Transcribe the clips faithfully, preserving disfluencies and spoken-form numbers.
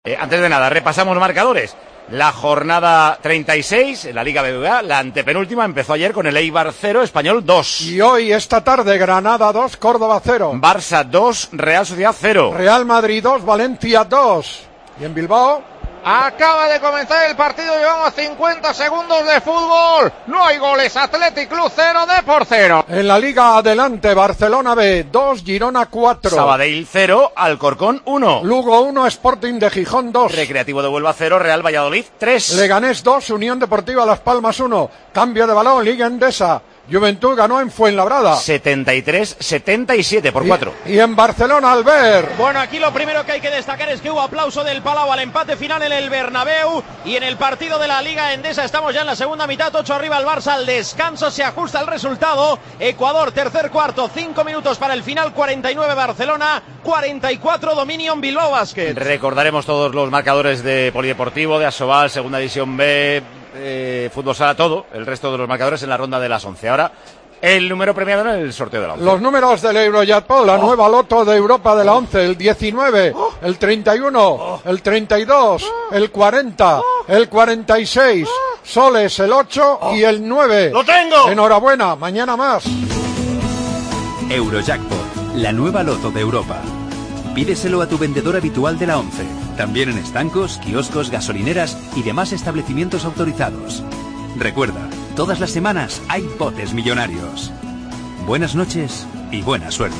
Eh, antes de nada, repasamos marcadores. La jornada treinta y seis, en la Liga B B V A, la antepenúltima, empezó ayer con el Eibar cero, Español dos. Y hoy, esta tarde, Granada dos, Córdoba cero. Barça dos, Real Sociedad cero. Real Madrid dos, Valencia dos. Y en Bilbao... Acaba de comenzar el partido, llevamos cincuenta segundos de fútbol. No hay goles, Athletic Club cero, Depor cero. En la Liga Adelante, Barcelona B dos, Girona cuatro. Sabadell cero, Alcorcón uno. Lugo uno, Sporting de Gijón dos. Recreativo de Huelva cero, Real Valladolid tres. Leganés dos, Unión Deportiva Las Palmas uno. Cambio de balón, Liga Endesa. Juventud ganó en Fuenlabrada. setenta y tres setenta y siete por cuatro. Y, y en Barcelona, Albert. Bueno, aquí lo primero que hay que destacar es que hubo aplauso del Palau al empate final en el Bernabéu. Y en el partido de la Liga Endesa estamos ya en la segunda mitad. ocho arriba el Barça al descanso. Se ajusta el resultado. Ecuador, tercer cuarto. cinco minutos para el final. cuarenta y nueve Barcelona. cuarenta y cuatro dominio en Bilbao Basket. Recordaremos todos los marcadores de Polideportivo, de Asobal, Segunda División B, eh, Fútbol Sala, todo. El resto de los marcadores en la ronda de las once. Ahora, el número premiado en el sorteo de la once. Los números del Eurojackpot, la oh. nueva loto de Europa de la once, el diecinueve, oh. el treinta y uno, oh. el treinta y dos, oh. el cuarenta, oh. el cuarenta y seis, oh. soles el ocho oh. y el nueve. ¡Lo tengo! Enhorabuena, mañana más. Eurojackpot, la nueva loto de Europa. Pídeselo a tu vendedor habitual de la once, también en estancos, kioscos, gasolineras y demás establecimientos autorizados. Recuerda, todas las semanas hay botes millonarios. Buenas noches y buena suerte.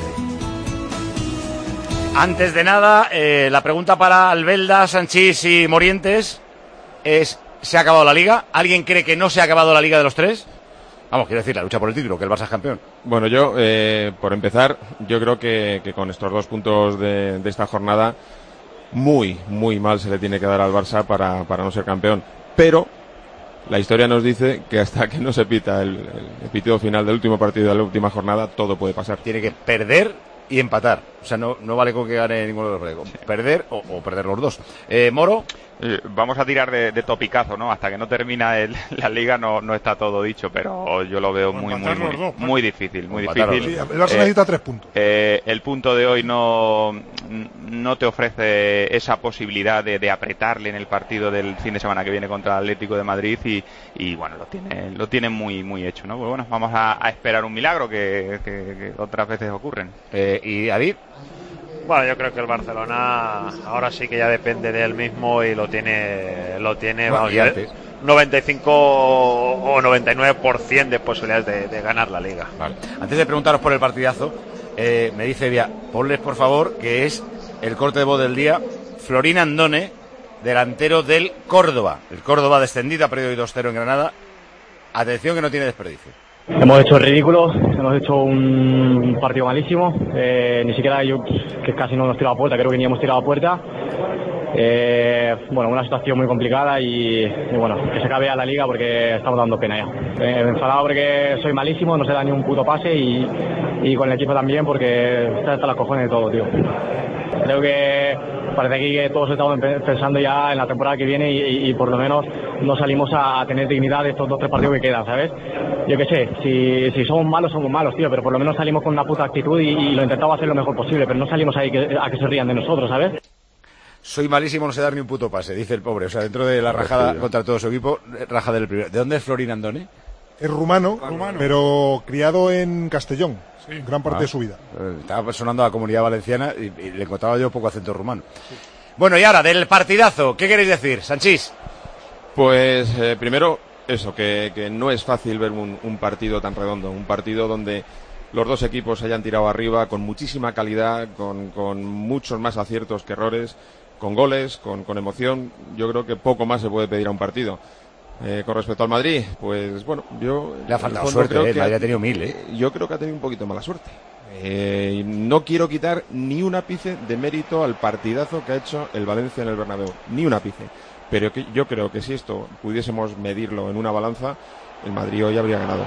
Antes de nada, eh, la pregunta para Albelda, Sanchís y Morientes es: ¿se ha acabado la Liga? ¿Alguien cree que no se ha acabado la Liga de los tres? Vamos, quiero decir, la lucha por el título, que el Barça es campeón. Bueno, yo, eh, por empezar, yo creo que, que con estos dos puntos de, de esta jornada, muy, muy mal se le tiene que dar al Barça para, para no ser campeón. Pero la historia nos dice que hasta que no se pita el, el pitido final del último partido de la última jornada, todo puede pasar. Tiene que perder y empatar. O sea, no, no vale con que gane ninguno de los dos. Perder o, o perder los dos. Eh, Moro. Eh, vamos a tirar de, de topicazo, ¿no? Hasta que no termina el, la Liga no, no está todo dicho, pero yo lo veo muy, muy, muy, dos, muy difícil, muy difícil. Sí, el Barça eh, necesita tres puntos. Eh, el punto de hoy no, no te ofrece esa posibilidad de, de apretarle en el partido del fin de semana que viene contra el Atlético de Madrid y, y bueno, lo tiene, lo tiene muy, muy hecho, ¿no? Pues bueno, vamos a, a esperar un milagro que, que, que otras veces ocurren. Eh, ¿Y David? Bueno, yo creo que el Barcelona ahora sí que ya depende de él mismo y lo tiene, lo tiene, bueno, vamos, noventa y cinco o noventa y nueve por ciento de posibilidades de, de ganar la Liga. Vale. Antes de preguntaros por el partidazo, eh, me dice Vía, ponles por favor que es el corte de voz del día, Florín Andone, delantero del Córdoba. El Córdoba descendido, ha perdido dos cero en Granada. Atención que no tiene desperdicio. Hemos hecho el ridículo, hemos hecho un partido malísimo, eh, ni siquiera yo, que casi no hemos tirado a puerta, creo que ni hemos tirado a puerta. Eh, bueno, una situación muy complicada y, y bueno, que se acabe a la Liga porque estamos dando pena ya. Eh, enfadado porque soy malísimo, no se da ni un puto pase y, y con el equipo también porque está hasta las cojones de todo, tío. Creo que parece aquí que todos estamos pensando ya en la temporada que viene y, y, y por lo menos no salimos a, a tener dignidad de estos dos tres partidos que quedan, ¿sabes? Yo qué sé, si, si somos malos, somos malos, tío, pero por lo menos salimos con una puta actitud y, y lo intentamos hacer lo mejor posible, pero no salimos ahí que, a que se rían de nosotros, ¿sabes? Soy malísimo, no sé dar ni un puto pase, dice el pobre. O sea, dentro de la rajada contra todo su equipo, raja del primero. ¿De dónde es Florín Andone? Es rumano, rumano, pero criado en Castellón, sí. Gran parte ah, de su vida. Estaba sonando a la Comunidad Valenciana y, y le encontraba yo poco acento rumano. Sí. Bueno, y ahora, del partidazo, ¿qué queréis decir, Sanchís? Pues, eh, primero, eso, que, que no es fácil ver un, un partido tan redondo, un partido donde los dos equipos se hayan tirado arriba con muchísima calidad, con, con muchos más aciertos que errores, con goles, con, con emoción. Yo creo que poco más se puede pedir a un partido. Eh, con respecto al Madrid, pues bueno, yo... Le ha faltado suerte, eh, el Madrid ha tenido mil, ¿eh? Yo creo que ha tenido un poquito mala suerte. Eh, no quiero quitar ni un ápice de mérito al partidazo que ha hecho el Valencia en el Bernabéu, ni un ápice. Pero que, yo creo que si esto pudiésemos medirlo en una balanza, el Madrid hoy habría ganado.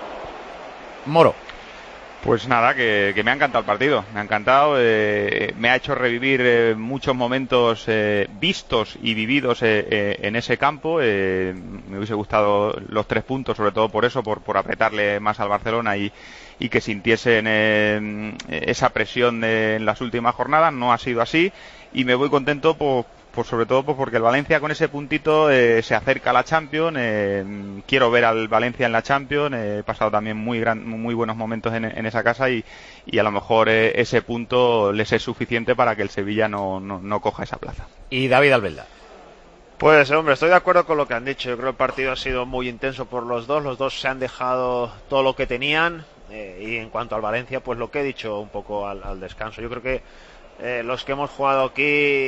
Moro. Pues nada, que, que me ha encantado el partido, me ha encantado, eh, me ha hecho revivir eh, muchos momentos eh, vistos y vividos eh, eh, en ese campo. Eh, me hubiese gustado los tres puntos, sobre todo por eso, por, por apretarle más al Barcelona y, y que sintiesen eh, esa presión de, en las últimas jornadas. No ha sido así y me voy contento por por sobre todo pues porque el Valencia con ese puntito eh, se acerca a la Champions. Eh, quiero ver al Valencia en la Champions. Eh, he pasado también muy gran, muy buenos momentos en, en esa casa y, y a lo mejor eh, ese punto les es suficiente para que el Sevilla no, no, no coja esa plaza. Y David Albelda. Pues hombre, estoy de acuerdo con lo que han dicho. Yo creo que el partido ha sido muy intenso por los dos. Los dos se han dejado todo lo que tenían. Eh, y en cuanto al Valencia, pues lo que he dicho un poco al, al descanso. Yo creo que eh, los que hemos jugado aquí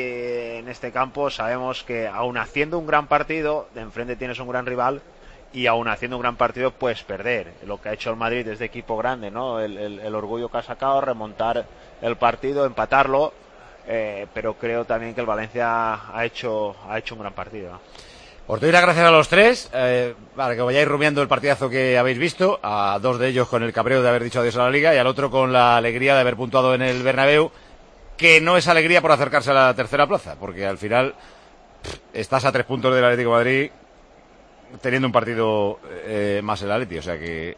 en este campo sabemos que aun haciendo un gran partido, de enfrente tienes un gran rival y aun haciendo un gran partido puedes perder. Lo que ha hecho el Madrid desde equipo grande, ¿no? El, el, el orgullo que ha sacado, remontar el partido, empatarlo. Eh, pero creo también que el Valencia ha hecho ha hecho un gran partido, ¿no? Os doy las gracias a los tres, eh, para que vayáis rumiando el partidazo que habéis visto, a dos de ellos con el cabreo de haber dicho adiós a la Liga y al otro con la alegría de haber puntuado en el Bernabéu, que no es alegría por acercarse a la tercera plaza, porque al final pff, estás a tres puntos del Atlético de Madrid teniendo un partido eh, más el Atleti, o sea que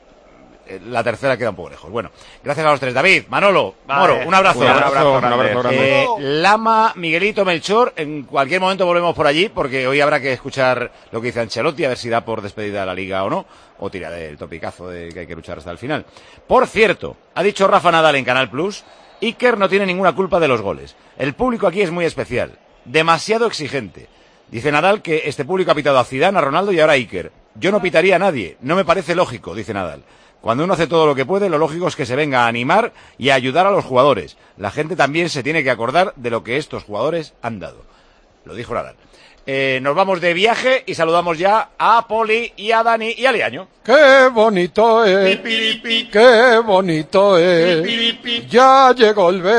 la tercera queda un poco lejos. Bueno, gracias a los tres. David, Manolo, vale. Moro, un abrazo. Un abrazo, un abrazo grande. Eh, Lama, Miguelito, Melchor, en cualquier momento volvemos por allí, porque hoy habrá que escuchar lo que dice Ancelotti, a ver si da por despedida a la Liga o no, o tira del topicazo de que hay que luchar hasta el final. Por cierto, ha dicho Rafa Nadal en Canal Plus, Iker no tiene ninguna culpa de los goles. El público aquí es muy especial, demasiado exigente. Dice Nadal que este público ha pitado a Zidane, a Ronaldo y ahora a Iker. Yo no pitaría a nadie, no me parece lógico, dice Nadal. Cuando uno hace todo lo que puede, lo lógico es que se venga a animar y a ayudar a los jugadores. La gente también se tiene que acordar de lo que estos jugadores han dado. Lo dijo Nadal. Eh, nos vamos de viaje y saludamos ya a Poli y a Dani y a Liaño. ¡Qué bonito es! ¡Qué bonito es! Ya llegó el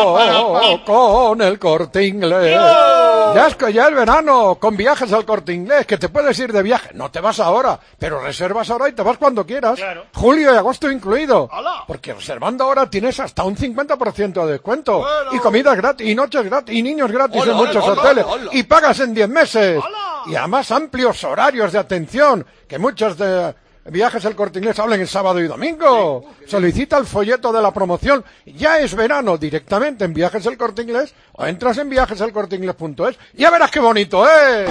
verano con el Corte Inglés. Ya es que ya el verano con viajes al Corte Inglés, que te puedes ir de viaje. No te vas ahora, pero reservas ahora y te vas cuando quieras. Claro. Julio y agosto incluido. ¡Hala! Porque reservando ahora tienes hasta un cincuenta por ciento de descuento. Bueno. Y comidas gratis, y noches gratis, y niños gratis ¡Hola, en muchos hola, hoteles. Hola, hola. Y pagas en diez meses. ¡Hola! Y además amplios horarios de atención, que muchos de Viajes al Corte Inglés hablen el sábado y domingo. Sí, solicita el folleto de la promoción. Ya es verano directamente en Viajes al Corte Inglés o entras en viajes al corte inglés punto es. Ya verás qué bonito es.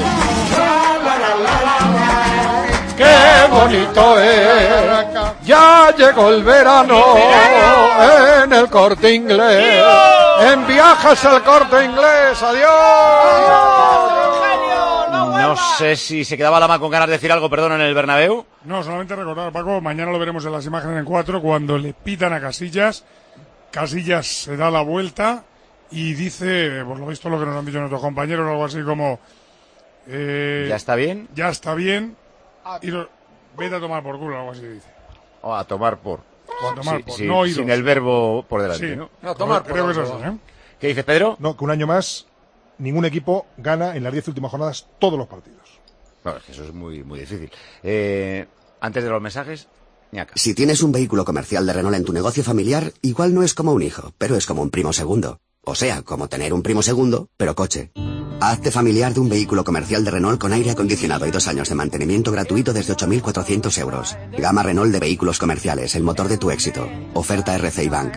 ¡Qué bonito es! Ya llegó el verano en el Corte Inglés. En Viajes al Corte Inglés. ¡Adiós! No sé si se quedaba Lama con ganas de decir algo, perdón, en el Bernabéu. No, solamente recordar, Paco, mañana lo veremos en las imágenes en cuatro, cuando le pitan a Casillas. Casillas se da la vuelta y dice, por lo visto lo que nos han dicho nuestros compañeros, algo así como... Eh, ¿Ya está bien? Ya está bien. Y lo, vete a tomar por culo, algo así dice. O a tomar por. O a tomar sí, por. Sí, no oídos. Sin el verbo por delante, sí. ¿no? No, tomar por. Creo que es así, ¿eh? ¿Qué dices, Pedro? No, que un año más ningún equipo gana en las diez últimas jornadas todos los partidos. Bueno, es que eso es muy, muy difícil. Eh, antes de los mensajes, ñaca. Si tienes un vehículo comercial de Renault en tu negocio familiar, igual no es como un hijo, pero es como un primo segundo. O sea, como tener un primo segundo, pero coche. Hazte familiar de un vehículo comercial de Renault con aire acondicionado y dos años de mantenimiento gratuito desde ocho mil cuatrocientos euros. Gama Renault de vehículos comerciales, el motor de tu éxito. Oferta R C I Bank.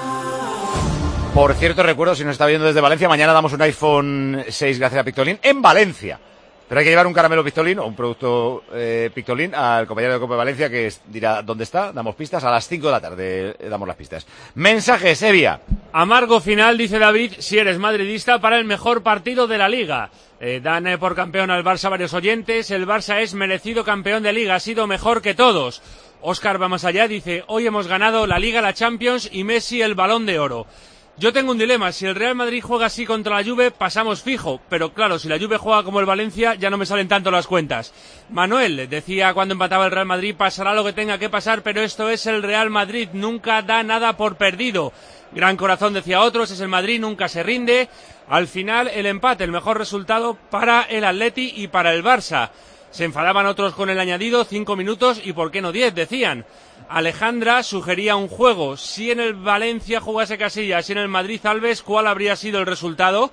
Por cierto, recuerdo, si nos está viendo desde Valencia, mañana damos un iPhone seis gracias a Pictolin en Valencia. Pero hay que llevar un caramelo Pictolin o un producto eh, Pictolin al compañero de Copa de Valencia que es, dirá dónde está. Damos pistas a las cinco de la tarde. Eh, damos las pistas. Mensajes, Evia. Amargo final, dice David, si eres madridista, para el mejor partido de la Liga. Eh, dan eh, por campeón al Barça varios oyentes. El Barça es merecido campeón de Liga. Ha sido mejor que todos. Óscar va más allá. Dice, hoy hemos ganado la Liga, la Champions y Messi el Balón de Oro. Yo tengo un dilema, si el Real Madrid juega así contra la Juve, pasamos fijo, pero claro, si la Juve juega como el Valencia, ya no me salen tanto las cuentas. Manuel decía cuando empataba el Real Madrid, pasará lo que tenga que pasar, pero esto es el Real Madrid, nunca da nada por perdido. Gran corazón, decía otros, es el Madrid, nunca se rinde. Al final, el empate, el mejor resultado para el Atleti y para el Barça. Se enfadaban otros con el añadido, cinco minutos y por qué no diez, decían. Alejandra sugería un juego. Si en el Valencia jugase Casillas y en el Madrid Alves, ¿cuál habría sido el resultado?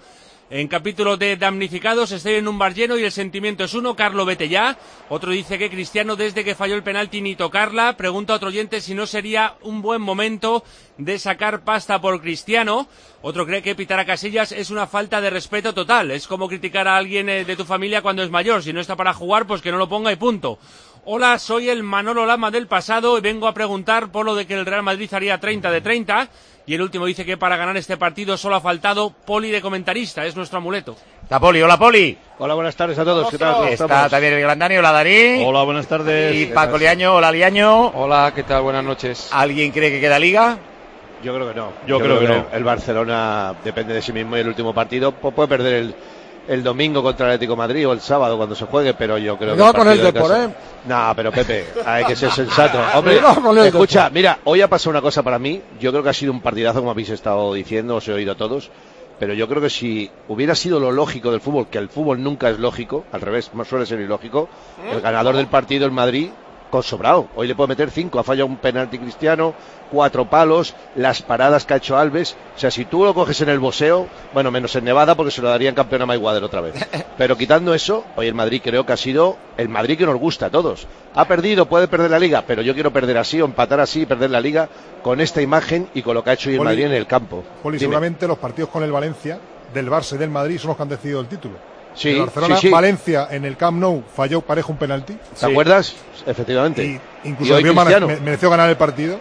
En capítulo de damnificados, estoy en un bar lleno y el sentimiento es uno, Carlo vete ya. Otro dice que Cristiano desde que falló el penalti ni tocarla. Pregunta a otro oyente si no sería un buen momento de sacar pasta por Cristiano. Otro cree que pitar a Casillas es una falta de respeto total. Es como criticar a alguien de tu familia cuando es mayor. Si no está para jugar, pues que no lo ponga y punto. Hola, soy el Manolo Lama del pasado y vengo a preguntar por lo de que el Real Madrid haría treinta de treinta. Y el último dice que para ganar este partido solo ha faltado Poli de comentarista, es nuestro amuleto. Está Poli, hola Poli. Hola, buenas tardes a todos, ¿qué tal? ¿Cómo Está estamos? también el gran Dani, hola Dani. Hola, buenas tardes. Y Paco Liaño, hola Liaño. Hola, ¿qué tal? Buenas noches. ¿Alguien cree que queda Liga? Yo creo que no. Yo creo que no. El Barcelona depende de sí mismo y el último partido pues puede perder el, el domingo contra el Atlético de Madrid o el sábado cuando se juegue, pero yo creo Cuidado que con el partido de Depor, casa- ¿eh? No, pero Pepe, hay que ser sensato. Hombre, Cuidado con el escucha, Depor. mira, hoy ha pasado una cosa para mí. Yo creo que ha sido un partidazo, como habéis estado diciendo, os he oído a todos. Pero yo creo que si hubiera sido lo lógico del fútbol, que el fútbol nunca es lógico, al revés, suele ser ilógico, el ganador del partido, el Madrid, con sobrado. Hoy le puede meter cinco, ha fallado un penalti Cristiano, cuatro palos, las paradas que ha hecho Alves. O sea, si tú lo coges en el boxeo, bueno, menos en Nevada, porque se lo darían campeón a Mayweather otra vez. Pero quitando eso, hoy el Madrid creo que ha sido el Madrid que nos gusta a todos. Ha perdido, puede perder la Liga, pero yo quiero perder así o empatar así y perder la Liga con esta imagen y con lo que ha hecho hoy el Poli, Madrid en el campo. Poli, Dime. seguramente los partidos con el Valencia, del Barça y del Madrid son los que han decidido el título. Sí, el Barcelona, sí, sí. Valencia en el Camp Nou falló parejo un penalti. ¿Te acuerdas? Efectivamente. Y Y incluso hoy debió mane- Cristiano. me- mereció ganar el partido.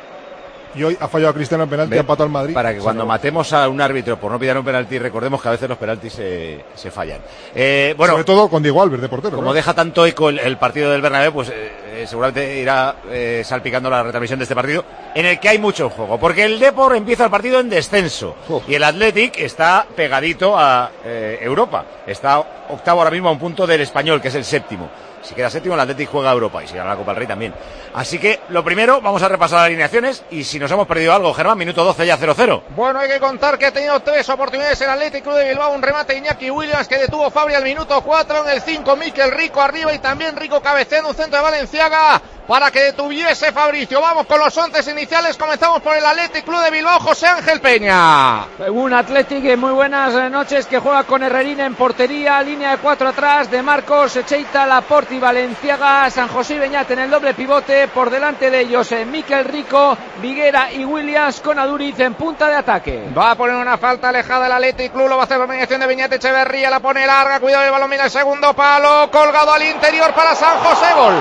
Y hoy ha fallado Cristiano el penalti, Ve, ha empatado al Madrid. Para que Se cuando acabó. matemos a un árbitro por no pillar un penalti, recordemos que a veces los penaltis se, se fallan. Eh, bueno, Sobre todo con Diego Alves de portero. como ¿no? deja tanto eco el, el partido del Bernabéu, pues eh, eh, seguramente irá eh, salpicando la retransmisión de este partido, en el que hay mucho juego, porque el Depor empieza el partido en descenso y el Athletic está pegadito a eh, Europa, está octavo ahora mismo a un punto del Español, que es el séptimo. Si queda séptimo, el Athletic juega a Europa y si gana la Copa del Rey también. Así que lo primero, vamos a repasar las alineaciones y si nos hemos perdido algo, Germán, minuto doce ya cero cero. Bueno, hay que contar que ha tenido tres oportunidades el Athletic Club de Bilbao, un remate de Iñaki Williams que detuvo Fabri al minuto cuatro, en el cinco Mikel Rico arriba y también Rico cabeceando un centro de Valenciaga para que detuviese Fabricio. Vamos con los once iniciales, comenzamos por el Athletic Club de Bilbao, José Ángel Peña. Un Athletic en muy buenas noches que juega con Herrerín en portería, línea de cuatro atrás de Marcos, Echeita, Laporte y Valenciaga, San José y Beñat en el doble pivote, por delante de ellos eh, Mikel Rico, Viguera y Williams con Aduriz en punta de ataque. Va a poner una falta alejada el Athletic Club, lo va a hacer por mediación de Beñat Echeverría, la pone larga, cuidado el balón, mira el segundo palo, colgado al interior para San José, gol.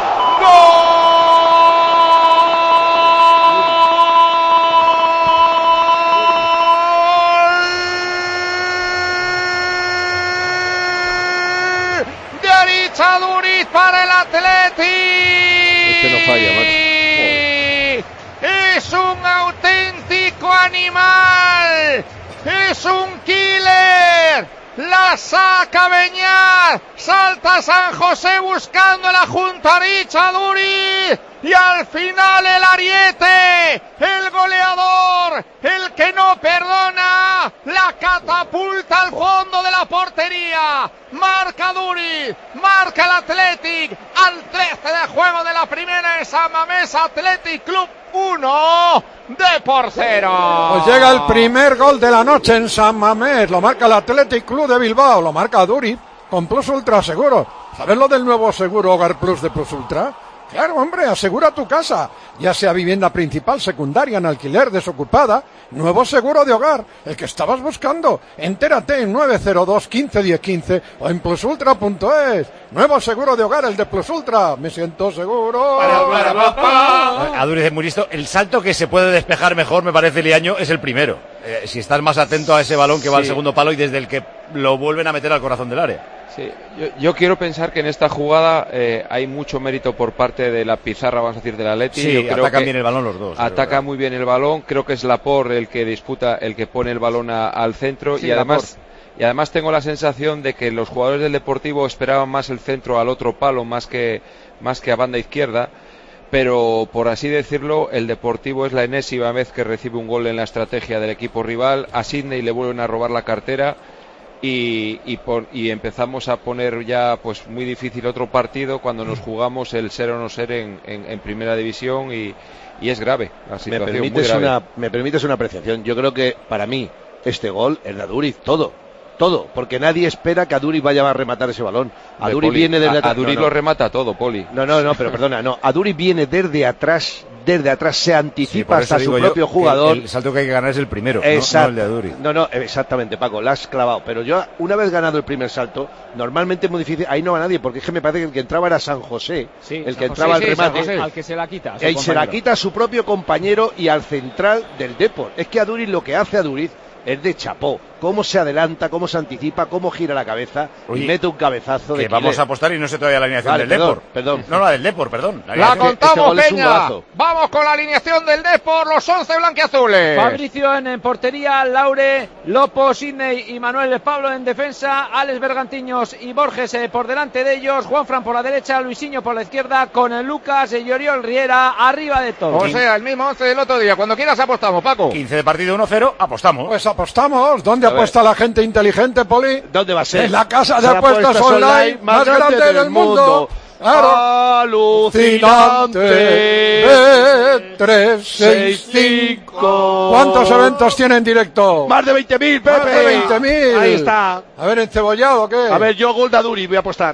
¡Gol! De Aricha Duriz para el Athletic. Este no falla, macho. Es un auténtico animal. Es un killer. La saca Beñat, salta San José buscando la junta Aricha Duriz y al final el ariete, el goleador, el que no perdona, la catapulta al fondo de la portería, marca Duriz, marca el Athletic al trece de juego de la primera en San Mamés, Athletic Club uno, Depor cero. Pues llega el primer gol de la noche en San Mamés, lo marca el Athletic Club de Bilbao, lo marca Duriz con Plus Ultra Seguro. ¿Sabes lo del nuevo seguro Hogar Plus de Plus Ultra? Claro, hombre, asegura tu casa, ya sea vivienda principal, secundaria, en alquiler, desocupada. Nuevo seguro de hogar, el que estabas buscando. Entérate en nueve cero dos, quince diez quince o en plus ultra punto es. Nuevo seguro de hogar, el de Plus Ultra. Me siento seguro. Aduriz es muy listo. El salto que se puede despejar mejor, me parece, Liaño, es el primero. Eh, si estás más atento a ese balón que va Sí. al segundo palo y desde el que lo vuelven a meter al corazón del área. Sí, yo, yo quiero pensar que en esta jugada eh, hay mucho mérito por parte de la pizarra, vamos a decir, del Atleti. Sí, Yo creo atacan que bien el balón los dos. Ataca muy bien el balón. Creo que es Laporte el que disputa, el que pone el balón a- al centro Sí, y además. Laporte. Y además tengo la sensación de que los jugadores del Deportivo esperaban más el centro al otro palo, más que más que a banda izquierda. Pero por así decirlo, el Deportivo es la enésima vez que recibe un gol en la estrategia del equipo rival. A Sidney le vuelven a robar la cartera. Y, y, por, y empezamos a poner ya pues muy difícil otro partido cuando nos jugamos el ser o no ser en, en, en primera división y, y es grave la Me situación, muy permites, grave. una, me permites una apreciación. Yo creo que para mí este gol es de Aduriz, todo. todo, porque nadie espera que Aduriz vaya a rematar ese balón. Aduriz Poli, viene desde a, atrás. Aduriz no, no. lo remata todo, Poli. No, no, no, pero perdona, no. Aduriz viene desde atrás, desde atrás, se anticipa Sí, hasta su yo propio jugador. El, el salto que hay que ganar es el primero, Exacto. no, no el de Aduriz. No, no, exactamente, Paco, la has clavado. Pero yo, una vez ganado el primer salto, normalmente es muy difícil. Ahí no va nadie, porque es que me parece que el que entraba era San José. Sí, el San que entraba José, al sí, San remate. José, al que se la quita. Y se la quita a su propio compañero y al central del Depor. Es que Aduriz, lo que hace Aduriz es de chapó. Cómo se adelanta, cómo se anticipa, cómo gira la cabeza. Oye, y mete un cabezazo de que vamos killer. a apostar y no sé todavía la alineación Vale, del perdón, Depor. perdón. No, la del Depor, perdón. La, La alineación- contamos, este gol es un Peña. golazo. Vamos con la alineación del Depor, los once blanquiazules. Fabricio en, en portería, Laure, Lopo, Sidney y Manuel Pablo en defensa, Alex Bergantiños y Borges eh, por delante de ellos, Juanfran por la derecha, Luisinho por la izquierda, con el Lucas y Oriol Riera arriba de todo. O sea, el mismo once del otro día. Cuando quieras apostamos, Paco. quince de partido, uno cero, apostamos. Pues apostamos. ¿Dónde A ver. apuesta la gente inteligente, Poli? ¿Dónde va a ser? En la casa de Será apuestas online más grande del mundo. Claro. Alucinante. B tres seis cinco. ¿Cuántos eventos tiene en directo? Más de veinte mil, Pepe. Más de veinte mil. Ahí está. A ver, ¿encebollado o qué? A ver, yo gol de Aduriz voy a apostar.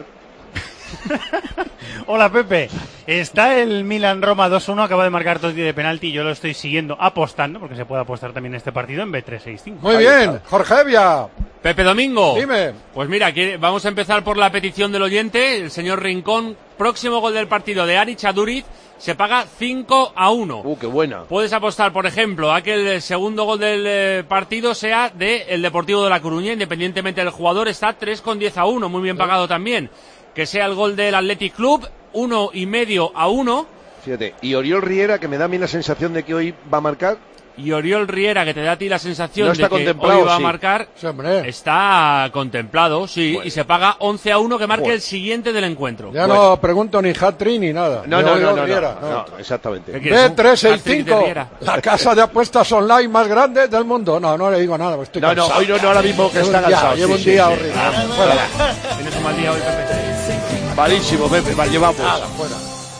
Hola Pepe, está el Milan-Roma dos uno, acaba de marcar Totti de penalti, yo lo estoy siguiendo apostando, porque se puede apostar también este partido en B tres seis cinco. Muy bien, Jorge Evia. Pepe Domingo. Dime. Pues mira, aquí vamos a empezar por la petición del oyente, el señor Rincón. Próximo gol del partido de Aric Aduriz, se paga cinco a uno. Uh, qué buena. Puedes apostar, por ejemplo, a que el segundo gol del eh, partido sea de el Deportivo de La Coruña, independientemente del jugador, está tres con diez a uno, muy bien pagado también. Que sea el gol del Athletic Club, uno y medio a uno. Fíjate, y Oriol Riera, que me da a mí la sensación de que hoy va a marcar. Y Oriol Riera, que te da a ti la sensación No está de que contemplado, hoy va a sí. marcar, Sí, hombre. está contemplado, sí, Bueno. y se paga once a uno, que marque Bueno. el siguiente del encuentro. Ya Bueno. no pregunto ni hat-trick ni nada. No, De no, no, Oriol no, Riera, no, no, exactamente. ¿Qué quieres, B un tres seis hat-trick de cinco, Riera? la casa de apuestas online más grande del mundo. No, no le digo nada, pues estoy No, no, cansado. hoy no, no, ahora mismo que Llevo está un día- cansado. Llevo sí, un sí, día sí. horrible. Ah, Fuera. Tienes un mal día hoy, Pepe. Malísimo, Pepe, mal llevamos. Nada, fuera.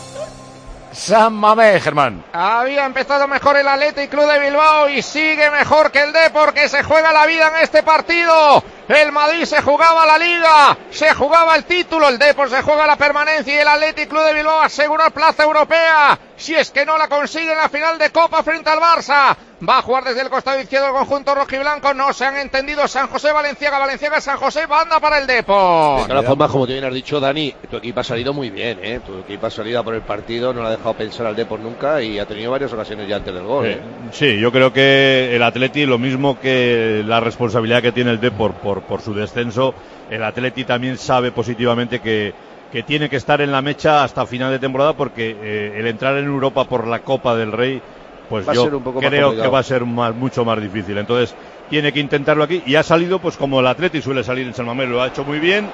San Mamés, Germán. Había empezado mejor el Athletic Club de Bilbao y sigue mejor que el Depor, que se juega la vida en este partido. El Madrid se jugaba la Liga, se jugaba el título, el Depor se juega la permanencia y el Athletic Club de Bilbao asegura plaza europea. Si es que no la consigue en la final de Copa frente al Barça. Va a jugar desde el costado izquierdo el conjunto rojiblanco. No se han entendido San José, Valenciaga, Valenciaga, San José, banda para el Depor. De todas formas, como te bien has dicho, Dani, tu equipo ha salido muy bien, ¿eh? Tu equipo ha salido a por el partido, no le ha dejado pensar al Depor nunca y ha tenido varias ocasiones ya antes del gol. ¿eh? Sí, yo creo que el Atleti, lo mismo que la responsabilidad que tiene el Depor por, por su descenso, el Atleti también sabe positivamente que, que tiene que estar en la mecha hasta final de temporada porque eh, el entrar en Europa por la Copa del Rey, pues Va a yo ser un poco más creo complicado. que va a ser más, mucho más difícil. Entonces tiene que intentarlo aquí y ha salido pues como el Atleti suele salir en San Mamés, lo ha hecho muy bien.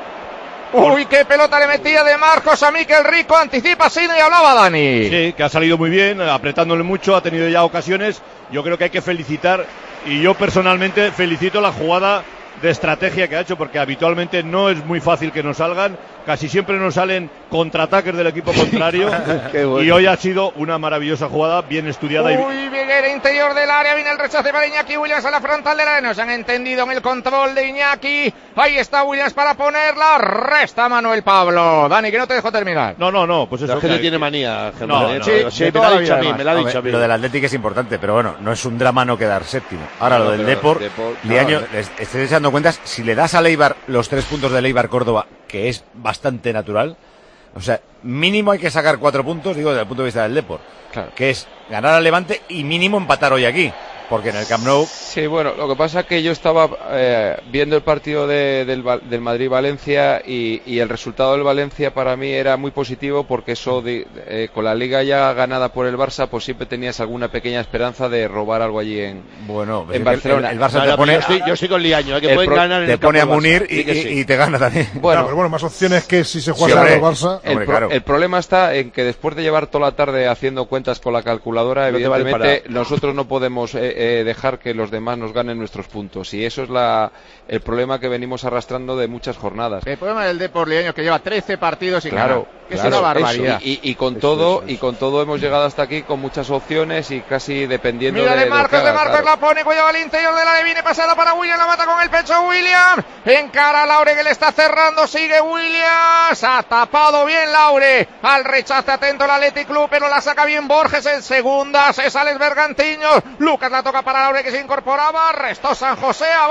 Uy, qué pelota le metía de Marcos a Miquel Rico, anticipa Sidney y hablaba Dani. Sí, que ha salido muy bien, apretándole mucho, ha tenido ya ocasiones. Yo creo que hay que felicitar, y yo personalmente felicito la jugada de estrategia que ha hecho, porque habitualmente no es muy fácil que nos salgan, casi siempre nos salen contraataques del equipo contrario, Qué bueno. y hoy ha sido una maravillosa jugada, bien estudiada y Uy, Viguera, interior del área, viene el rechace para Iñaki Williams a la frontal del área, no se han entendido en el control de Iñaki, ahí está Williams para ponerla, resta Manuel Pablo. Dani, que no te dejo terminar. No, no, no, pues eso. La gente que- tiene manía, Germán. No, ¿eh? no, Sí, de sí, me toda lo ha la dicho a vida, mí, me lo ha además. dicho a mí. Lo del Atlético es importante, pero bueno, no es un drama no quedar séptimo. Ahora No, lo del pero Depor, Depor, Liaño, claro. les estoy echando cuentas, si le das a Leibar los tres puntos de Leibar Córdoba, que es bastante natural, o sea, mínimo hay que sacar cuatro puntos, digo, desde el punto de vista del Depor, Claro. que es ganar al Levante y mínimo empatar hoy aquí, porque en el Camp Nou... Sí, bueno, lo que pasa es que yo estaba eh, viendo el partido de, del, Val- del Madrid-Valencia y, y el resultado del Valencia para mí era muy positivo porque eso de, eh, con la liga ya ganada por el Barça, pues siempre tenías alguna pequeña esperanza de robar algo allí en, Bueno, pues en es que Barcelona. el, el Barça No, te no, pone... yo, estoy, yo estoy con Liaño, ¿eh? que El pueden pro- ganar en te el pone a campo del Munir Barça. y, Sí que y- sí. y te gana también. Claro, Bueno, pero bueno, más opciones que si se juega Sí, al hombre. Barça. El, Hombre, pro- claro. el problema está en que después de llevar toda la tarde haciendo cuentas con la calculadora, No te vale evidentemente para- nosotros no podemos eh, eh, dejar que los demás nos ganen nuestros puntos y eso es la, el problema que venimos arrastrando de muchas jornadas. El problema del Depor Liaño es que lleva trece partidos y Claro, Que claro, es una barbaridad. Y, y, y con eso, todo eso, eso. y con todo hemos llegado hasta aquí con muchas opciones y casi dependiendo Mira de, de Marcos, de, haga, de Marcos claro. la pone, cuidado al interior de la le viene pasada para William, la mata con el pecho William, encara a Laure que le está cerrando, sigue Williams, ha tapado bien Laure, al rechace atento el Athletic Club, pero la saca bien Borges en segunda, se sale el Bergantiños, Lucas la toca para Laure que se incorporaba, restó San José a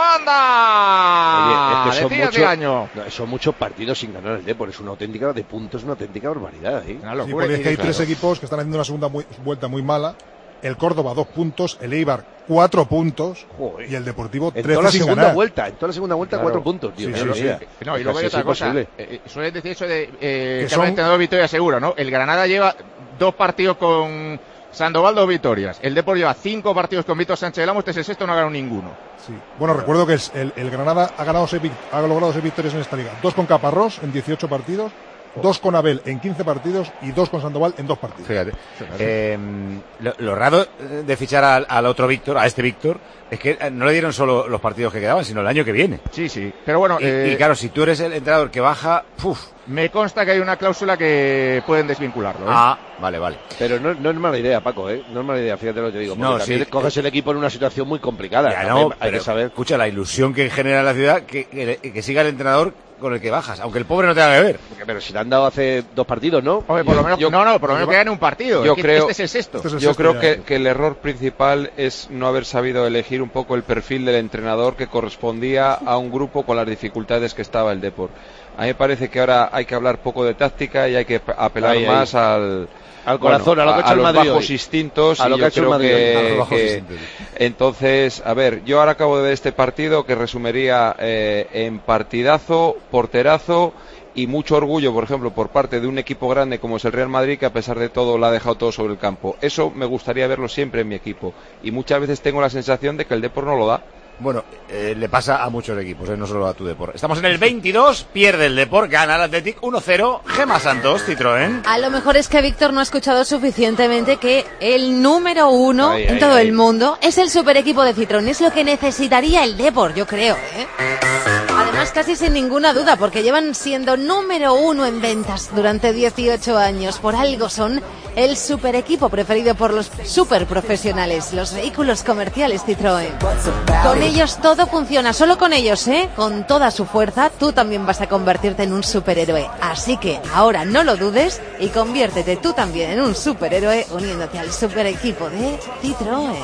banda. Oye, es que son, mucho, de año. No, son muchos partidos sin ganar el Depor, es una auténtica de puntos, una auténtica barbaridad. ¿eh? Una locura. Sí, porque es que hay claro. tres equipos que están haciendo una segunda muy, vuelta muy mala. El Córdoba dos puntos, el Eibar cuatro puntos. Joder. Y el Deportivo tres. En toda la segunda vuelta, en toda la segunda vuelta claro. cuatro puntos, tío. Sí, sí, sí. Sí. No, y luego hay otra cosa. Eh, suelen decir eso de eh, que, que son... el entrenador victoria seguro, ¿no? El Granada lleva dos partidos con Sandoval, dos victorias. El Depor lleva cinco partidos con Víctor Sánchez del Amo, este es el sexto, no ha ganado ninguno. Sí. Bueno, recuerdo que el, el Granada ha ganado seis, ha logrado seis victorias en esta liga. Dos con Caparrós en dieciocho partidos. Dos con Abel en quince partidos y dos con Sandoval en dos partidos. Fíjate. Eh, lo, lo raro de fichar al, al otro Víctor, a este Víctor, es que no le dieron solo los partidos que quedaban, sino el año que viene. Sí, sí. Pero bueno, y, eh, y claro, si tú eres el entrenador que baja, ¡puf! Me consta que hay una cláusula que pueden desvincularlo. ¿eh? Ah, vale, vale. Pero no, no es mala idea, Paco, ¿eh? No es mala idea, fíjate lo que te digo. Porque no, también sí, coges eh, el equipo en una situación muy complicada. Ya no, hay que saber. Escucha, la ilusión que genera la ciudad, que, que, que siga el entrenador con el que bajas, aunque el pobre no tenga que ver. Pero si le han dado hace dos partidos, ¿no? Hombre, por lo menos, yo, no, no, por lo menos que gane un partido. Yo es creo, este es el sexto. Este es el yo sexto creo que, que el error principal es no haber sabido elegir un poco el perfil del entrenador que correspondía a un grupo con las dificultades que estaba el Depor. A mí me parece que ahora hay que hablar poco de táctica y hay que apelar ahí, más ahí. al... al corazón, bueno, a lo que ha hecho a, el a Madrid los bajos hoy. instintos a lo y que yo ha hecho creo el Madrid que, que entonces, a ver, yo ahora acabo de ver este partido que resumiría eh, en partidazo, porterazo y mucho orgullo, por ejemplo, por parte de un equipo grande como es el Real Madrid, que a pesar de todo lo ha dejado todo sobre el campo. Eso me gustaría verlo siempre en mi equipo y muchas veces tengo la sensación de que el Depor no lo da. Bueno, eh, le pasa a muchos equipos, eh, no solo a tu Depor. Estamos en el veintidós, pierde el Depor, gana el Athletic uno cero. Gema Santos, Citroën. A lo mejor es que Víctor no ha escuchado suficientemente que el número uno ay, en ay, todo ay. el mundo es el super equipo de Citroën. Es lo que necesitaría el Depor, yo creo, ¿eh? Además, casi sin ninguna duda, porque llevan siendo número uno en ventas durante dieciocho años. Por algo son el super equipo preferido por los super profesionales, los vehículos comerciales Citroën. Con ellos todo funciona, solo con ellos, ¿eh? Con toda su fuerza, tú también vas a convertirte en un superhéroe. Así que ahora no lo dudes y conviértete tú también en un superhéroe uniéndote al super equipo de Citroën.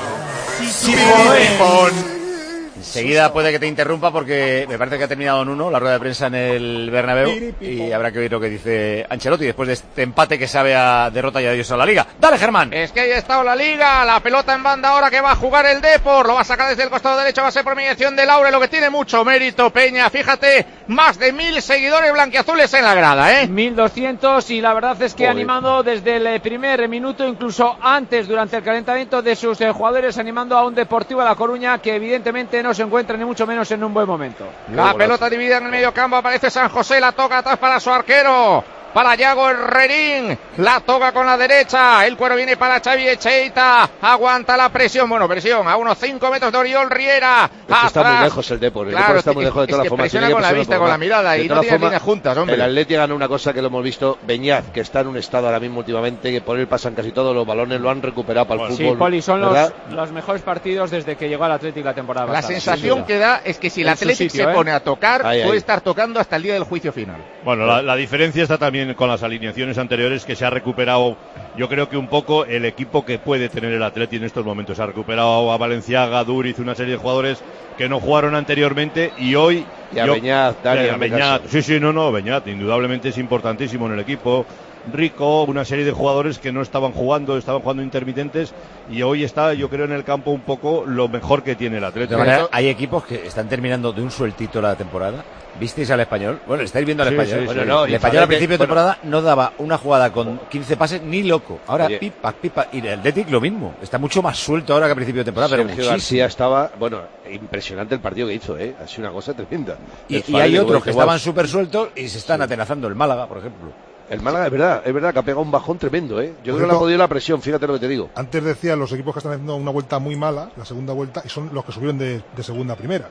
Citroën. Enseguida puede que te interrumpa porque me parece que ha terminado en uno la rueda de prensa en el Bernabéu y habrá que oír lo que dice Ancelotti después de este empate que sabe a derrota y adiós a la Liga. Dale, Germán. Es que ahí ha estado la Liga, la pelota en banda ahora que va a jugar el Depor, lo va a sacar desde el costado derecho, va a ser por mediación de Laure, lo que tiene mucho mérito Peña, fíjate, más de mil seguidores blanquiazules en la grada, ¿eh? mil doscientos y la verdad es que Joder. animando desde el primer minuto, incluso antes durante el calentamiento de sus eh, jugadores, animando a un Deportivo de La Coruña que evidentemente no se encuentra ni mucho menos en un buen momento. La pelota dividida en el medio campo, aparece San José, la toca atrás para su arquero, para Yago Herrerín, la toca con la derecha, el cuero viene para Xavi Echeita, aguanta la presión, bueno, presión, a unos cinco metros de Oriol Riera, es que está muy lejos el Depor, el claro, Depor está muy lejos de todas las formas. Presiona con la vista, con la mirada y no tiene líneas juntas, hombre. El Atleti ganó una cosa que lo hemos visto, Beñat, que está en un estado ahora mismo últimamente, que por él pasan casi todos los balones, lo han recuperado para el bueno, fútbol. Sí, Poli, son los, los mejores partidos desde que llegó al Atlético la temporada La pasada, sensación que da es que si el Atlético se ¿eh? pone a tocar, ahí, puede ahí. estar tocando hasta el día del juicio final. Bueno, la, la diferencia está también con las alineaciones anteriores, que se ha recuperado, yo creo que un poco el equipo que puede tener el Atleti en estos momentos. Se ha recuperado a Valenciaga, Duriz, una serie de jugadores que no jugaron anteriormente y hoy... Y a yo, Beñat, Dani, a Beñat, sí, sí, no, no, Beñat, indudablemente es importantísimo en el equipo. Rico, una serie de jugadores que no estaban jugando, estaban jugando intermitentes y hoy está, yo creo, en el campo un poco lo mejor que tiene el Atlético. De manera, hay equipos que están terminando de un sueltito la temporada. ¿Visteis al Español? Bueno, estáis viendo al sí, Español. Sí, bueno, sí, no, sí. el Español al principio de bueno, temporada no daba una jugada con quince pases ni loco. Ahora oye, pipa, pipa. Y el Atlético lo mismo. Está mucho más suelto ahora que al principio de temporada. Sergio pero muchísimo. García estaba, bueno, impresionante el partido que hizo, ¿eh? Ha sido una cosa tremenda. Y, y hay otros que estaban súper sueltos y se están sí. atenazando. El Málaga, por ejemplo. El Málaga, es verdad, es verdad que ha pegado un bajón tremendo, ¿eh? Yo creo que le ha podido la presión, fíjate lo que te digo. Antes decía los equipos que están haciendo una vuelta muy mala, la segunda vuelta, y son los que subieron de, de segunda a primera.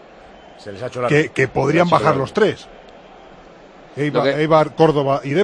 Se les ha hecho la que, que podrían bajar los tres. Eibar, que... Eibar, Córdoba y Depor.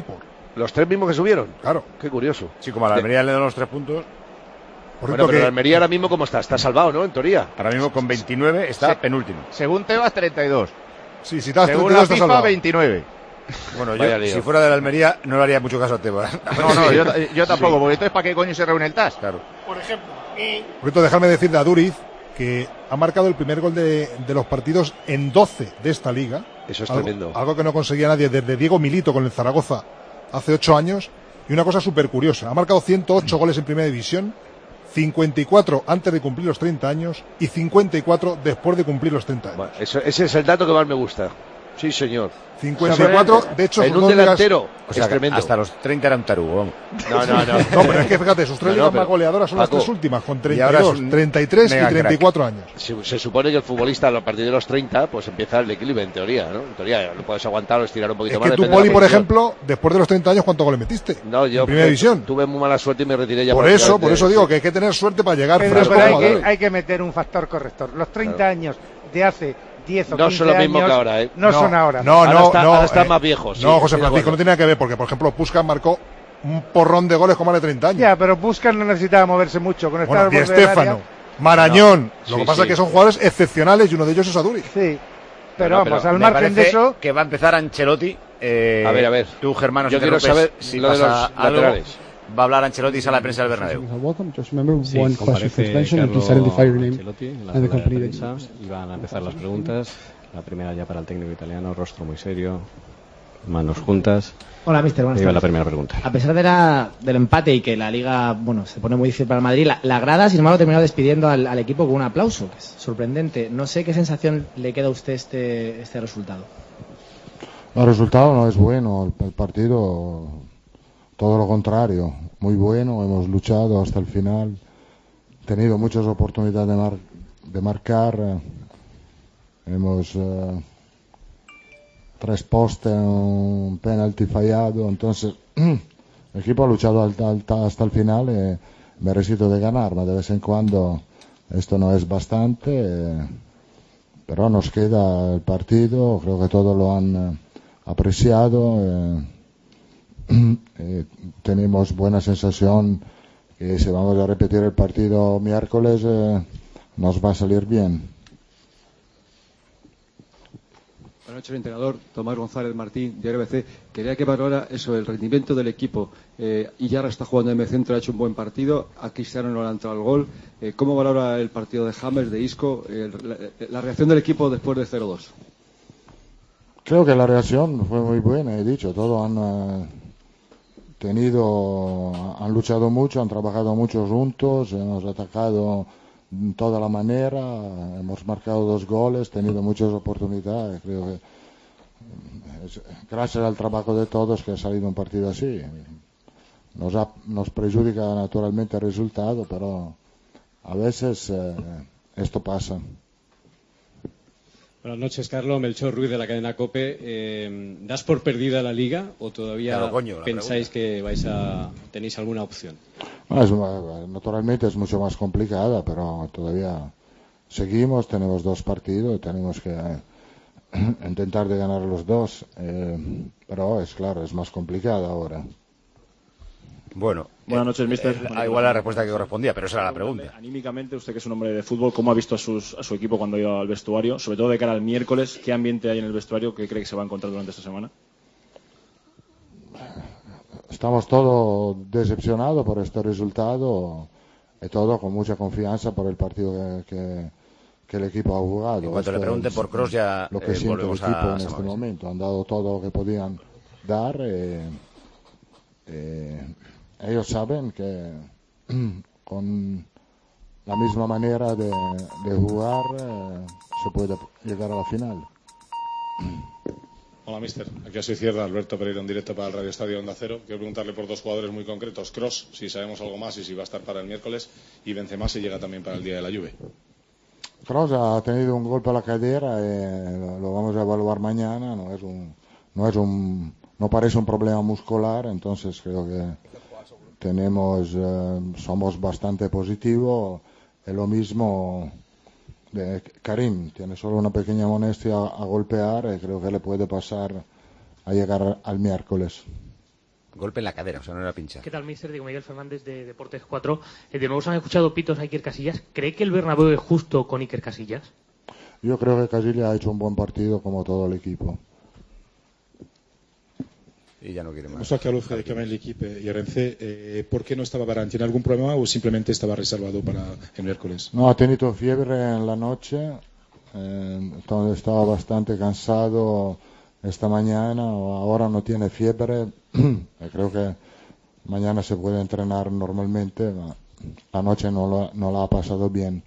¿Los tres mismos que subieron? Claro. Qué curioso. Sí, como a la Almería le dan los tres puntos. Por bueno, pero que... la Almería ahora mismo, ¿cómo está? Está salvado, ¿no? En teoría. Ahora mismo con veintinueve está sí. penúltimo. Según Tebas, treinta y dos. Sí, si te das Según la FIFA, veintinueve. Bueno, yo, si fuera de la Almería, no le haría mucho caso a Tebas. No, no, yo, yo tampoco, sí. Porque entonces, ¿para qué coño se reúne el T A S? Claro. Por ejemplo. Y... Por cierto, dejarme decirle a Duriz que ha marcado el primer gol de, de los partidos en doce de esta liga. Eso es algo, tremendo. Algo que no conseguía nadie desde Diego Milito con el Zaragoza hace ocho años. Y una cosa súper curiosa. Ha marcado ciento ocho goles en primera división, cincuenta y cuatro antes de cumplir los treinta años y cincuenta y cuatro después de cumplir los treinta años. Bueno, eso, ese es el dato que más me gusta. Sí, señor. cincuenta y cuatro, de hecho, en un delantero. O sea, es tremendo. Hasta los treinta eran tarugo. No, no, no. No, pero es que fíjate, sus tres no, no, ligas pero, más goleadoras son Paco, las tres últimas, con treinta y dos, treinta y tres y treinta y cuatro años. Se, se supone que el futbolista a partir de los treinta, pues empieza el declive, en teoría, ¿no? En teoría, lo puedes aguantar o estirar un poquito es más. Es que tú, Poli, por ejemplo, después de los treinta años, ¿cuántos goles metiste? No, yo. En primera división. Tuve muy mala suerte y me retiré ya. Por eso, por eso digo que hay que tener suerte para llegar pero, fresco. Pero hay, que, hay que meter un factor corrector. Los treinta claro. años de hace diez o no son lo mismo años, que ahora, ¿eh? No, no son ahora. No, no, ahora está, no. Ahora están eh, más viejos. No, sí, José Francisco, no tiene nada que ver, porque, por ejemplo, Puskás marcó un porrón de goles con más de treinta años. Ya, pero Puskás no necesitaba moverse mucho. Con bueno, Di Stéfano, Marañón. No, lo sí, que pasa es sí. que son jugadores excepcionales y uno de ellos es Aduriz. Sí. Pero no, vamos, pero al margen de eso. Que va a empezar Ancelotti. Eh, a ver, a ver. Tú, Germano, yo si quiero saber si lo de los algo, laterales. Va a hablar Ancelotti y sale a la prensa del Bernabéu. Sí, comparece Carlo Ancelotti en la sala de prensa y van a empezar las preguntas. La primera ya para el técnico italiano, rostro muy serio, manos juntas. Hola, mister, buenas tardes. La primera pregunta. A pesar de la, del empate y que la Liga, bueno, se pone muy difícil para el Madrid, la, la grada, sin embargo, ha terminado despidiendo al, al equipo con un aplauso, que es sorprendente. No sé qué sensación le queda a usted este, este resultado. El resultado no es bueno, el, el partido, todo lo contrario, muy bueno, hemos luchado hasta el final, tenido muchas oportunidades de, mar, de marcar, eh, hemos eh, tres postes, un penalti fallado, entonces el equipo ha luchado hasta, hasta, hasta el final y merecido de ganar, pero de vez en cuando esto no es bastante, eh, pero nos queda el partido, creo que todos lo han eh, apreciado, eh, eh, tenemos buena sensación que si vamos a repetir el partido miércoles eh, nos va a salir bien. Buenas noches, el entrenador Tomás González Martín, de R B C. Quería que valora eso, el rendimiento del equipo. Eh, Iyarra está jugando en medio centro, ha hecho un buen partido. A Cristiano no le ha entrado el gol. Eh, ¿Cómo valora el partido de James, de Isco, eh, la, la reacción del equipo después de cero dos? Creo que la reacción fue muy buena, he dicho. Todos han uh, tenido, han luchado mucho, han trabajado mucho juntos, hemos atacado de toda la manera, hemos marcado dos goles, tenido muchas oportunidades. Creo que es gracias al trabajo de todos que ha salido un partido así. Nos, ha, nos perjudica naturalmente el resultado, pero a veces eh, esto pasa. Buenas noches, Carlos. Melchor Ruiz de la cadena COPE. Eh, ¿Das por perdida la Liga o todavía claro, coño, pensáis que vais a tenéis alguna opción? No, es, naturalmente es mucho más complicada, pero todavía seguimos, tenemos dos partidos y tenemos que eh, intentar de ganar los dos, eh, pero es claro, es más complicada ahora. Bueno, buenas noches, mister. Eh, eh, igual la respuesta que correspondía, pero esa era la pregunta. Anímicamente, usted que es un hombre de fútbol, ¿cómo ha visto a, sus, a su equipo cuando ha ido al vestuario? Sobre todo de cara al miércoles, ¿qué ambiente hay en el vestuario? ¿Qué cree que se va a encontrar durante esta semana? Estamos todos decepcionados por este resultado y todo con mucha confianza por el partido que, que, que el equipo ha jugado. En cuanto Esto le pregunte por Kroos ya lo que eh, siente el equipo a, en este momento. Han dado todo lo que podían dar. Eh, eh, ellos saben que con la misma manera de, de jugar eh, se puede llegar a la final. Hola, mister. Aquí a su izquierda, Alberto Pereira, en directo para el Radio Estadio Onda Cero. Quiero preguntarle por dos jugadores muy concretos. Kroos, si sabemos algo más y si va a estar para el miércoles. Y Benzema, si llega también para el día de la Juve. Kroos ha tenido un golpe a la cadera y lo, lo vamos a evaluar mañana. No es un, no es un, no parece un problema muscular, entonces creo que tenemos, eh, somos bastante positivos. Es lo mismo de Karim, tiene solo una pequeña molestia a, a golpear y creo que le puede pasar a llegar al miércoles. golpe en la cadera, o sea, no era pincha. ¿Qué tal, mister? Diego Miguel Fernández de Deportes cuatro. Eh, de nuevo se han escuchado pitos a Iker Casillas. ¿Cree que el Bernabéu es justo con Iker Casillas? Yo creo que Casillas ha hecho un buen partido como todo el equipo. Y ya no quiere más. On sait qu'à l'offre quand même l'équipe Irense, eh, ¿por qué no estaba Varane? ¿Tiene algún problema o simplemente estaba reservado para el miércoles? No, ha tenido fiebre en la noche, eh, entonces estaba bastante cansado esta mañana, ahora no tiene fiebre, creo que mañana se puede entrenar normalmente, la noche no, lo, no la ha pasado bien.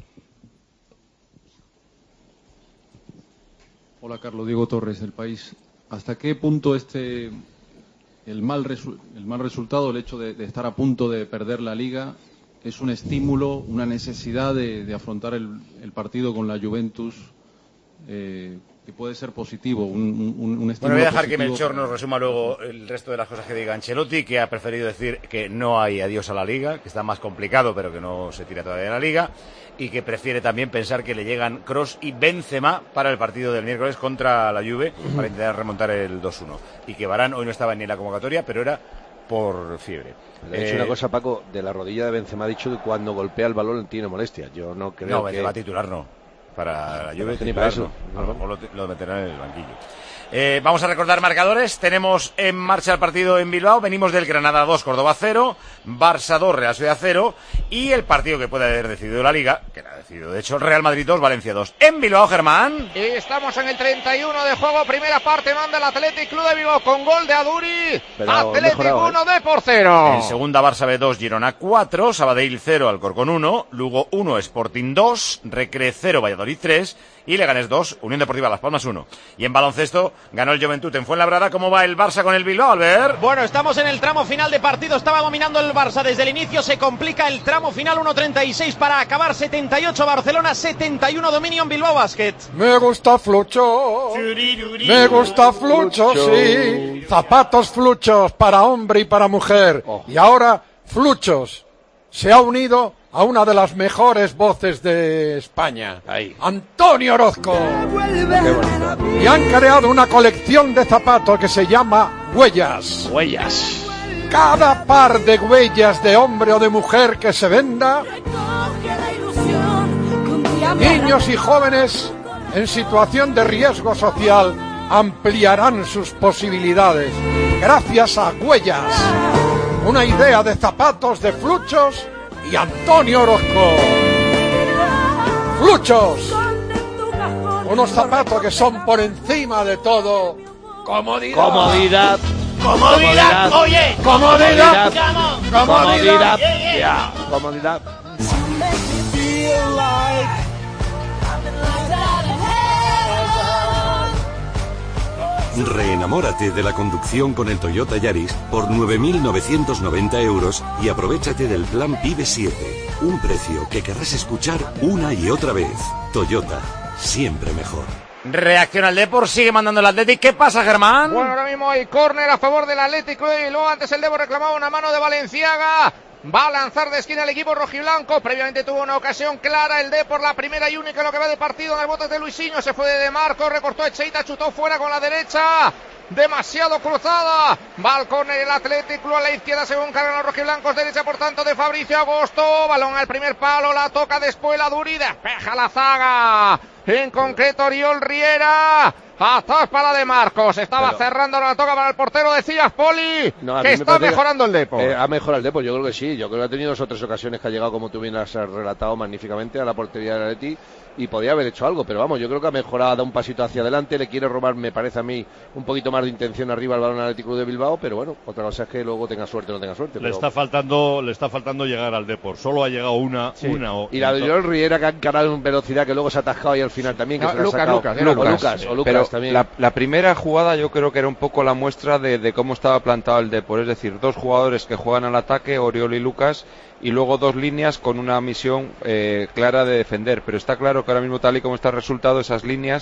Hola Carlos, Diego Torres del País. ¿Hasta qué punto este el mal, resu el mal resultado, el hecho de, de estar a punto de perder la Liga, es un estímulo, una necesidad de, de afrontar el, el partido con la Juventus, eh, que puede ser positivo, un, un, un estímulo Bueno, voy a dejar positivo que Melchor para... nos resuma luego el resto de las cosas que diga Ancelotti, que ha preferido decir que no hay adiós a la Liga, que está más complicado, pero que no se tira todavía de la Liga, y que prefiere también pensar que le llegan Kroos y Benzema para el partido del miércoles contra la Juve, para intentar remontar el dos uno. Y que Varane hoy no estaba ni en la convocatoria, pero era por fiebre. Le he dicho eh, una cosa, Paco, de la rodilla de Benzema ha dicho que cuando golpea el balón tiene molestias. Yo no creo no, que... Benzema titular no. Para la Juve ni para eso. No. A lo mejor lo, lo meterán en el banquillo. Eh, vamos a recordar marcadores. Tenemos en marcha el partido en Bilbao. Venimos del Granada dos, Córdoba cero, Barça dos, Real Sociedad cero, y el partido que puede haber decidido la Liga, que la ha decidido de hecho Real Madrid dos, Valencia dos. En Bilbao, Germán. Y estamos en el treinta y uno de juego, primera parte, manda el Athletic Club de Bilbao con gol de Aduri. Pero Athletic mejorado, uno, ¿eh? Depor cero. En segunda, Barça B dos, Girona cuatro, Sabadell cero, Alcorcón uno, Lugo uno, Sporting dos, Recre cero, Valladolid tres y Leganés dos, Unión Deportiva Las Palmas uno. Y en baloncesto ganó el Juventud en Fuenlabrada. ¿Cómo va el Barça con el Bilbao, Albert? Bueno, estamos en el tramo final de partido, estaba dominando el Barça desde el inicio, se complica el tramo final, uno treinta y seis para acabar, setenta y ocho Barcelona, setenta y uno dominio en Bilbao Basket. Me gusta Flucho, me gusta Flucho, sí, zapatos Fluchos para hombre y para mujer, oh. Y ahora Fluchos se ha unido a una de las mejores voces de España, Ahí. Antonio Orozco. Y han creado una colección de zapatos que se llama Huellas. Huellas. Cada par de huellas de hombre o de mujer que se venda, niños y jóvenes en situación de riesgo social ampliarán sus posibilidades gracias a Huellas. Una idea de zapatos de Fluchos y Antonio Orozco. Fluchos, unos zapatos que son por encima de todo comodidad. Comodidad. Comodidad. Oye. Comodidad. Comodidad. Comodidad. Yeah. Comodidad. Reenamórate de la conducción con el Toyota Yaris por nueve mil novecientos noventa euros y aprovéchate del plan PIBE siete. Un precio que querrás escuchar una y otra vez. Toyota, siempre mejor. Reacciona el Depor, sigue mandando el Athletic. ¿Qué pasa, Germán? Bueno, ahora mismo hay córner a favor del Atlético y luego antes el Depor reclamaba una mano de Valenciaga. Va a lanzar de esquina el equipo rojiblanco. Previamente tuvo una ocasión clara el Depor, la primera y única en lo que va de partido, en el bote de Luisinho. Se fue de Marcos, recortó Echeita, chutó fuera con la derecha. Demasiado cruzada. Va al córner el Atlético a la izquierda según cargan los rojiblancos. Derecha por tanto de Fabricio Agosto. Balón al primer palo, la toca después la Duri. Despeja la zaga. En concreto Oriol Riera. Atrás para de Marcos. Estaba Pero, cerrando la toca para el portero. Decías, Poli, no, que está mejorando el Depor. Eh, ha mejorado el Depor, yo creo que sí. Yo creo que ha tenido dos o tres ocasiones que ha llegado, como tú bien has relatado magníficamente, a la portería del Atleti. Y podía haber hecho algo, pero vamos, yo creo que ha mejorado, da un pasito hacia adelante, le quiere robar, me parece a mí, un poquito más de intención arriba al balón al Atlético de Bilbao, pero bueno, otra cosa es que luego tenga suerte o no tenga suerte. Le pero... está faltando, le está faltando llegar al Depor, solo ha llegado una, sí. una o... Y la de Oriol Riera que ha encarado en velocidad, que luego se ha atascado ahí al final también, que no, se Lucas, ha Lucas, Lucas, Lucas, o Lucas, o Lucas pero también. La, la primera jugada yo creo que era un poco la muestra de, de cómo estaba plantado el Depor, es decir, dos jugadores que juegan al ataque, Oriol y Lucas, y luego dos líneas con una misión eh, clara de defender, pero está claro que ahora mismo tal y como está el resultado, esas líneas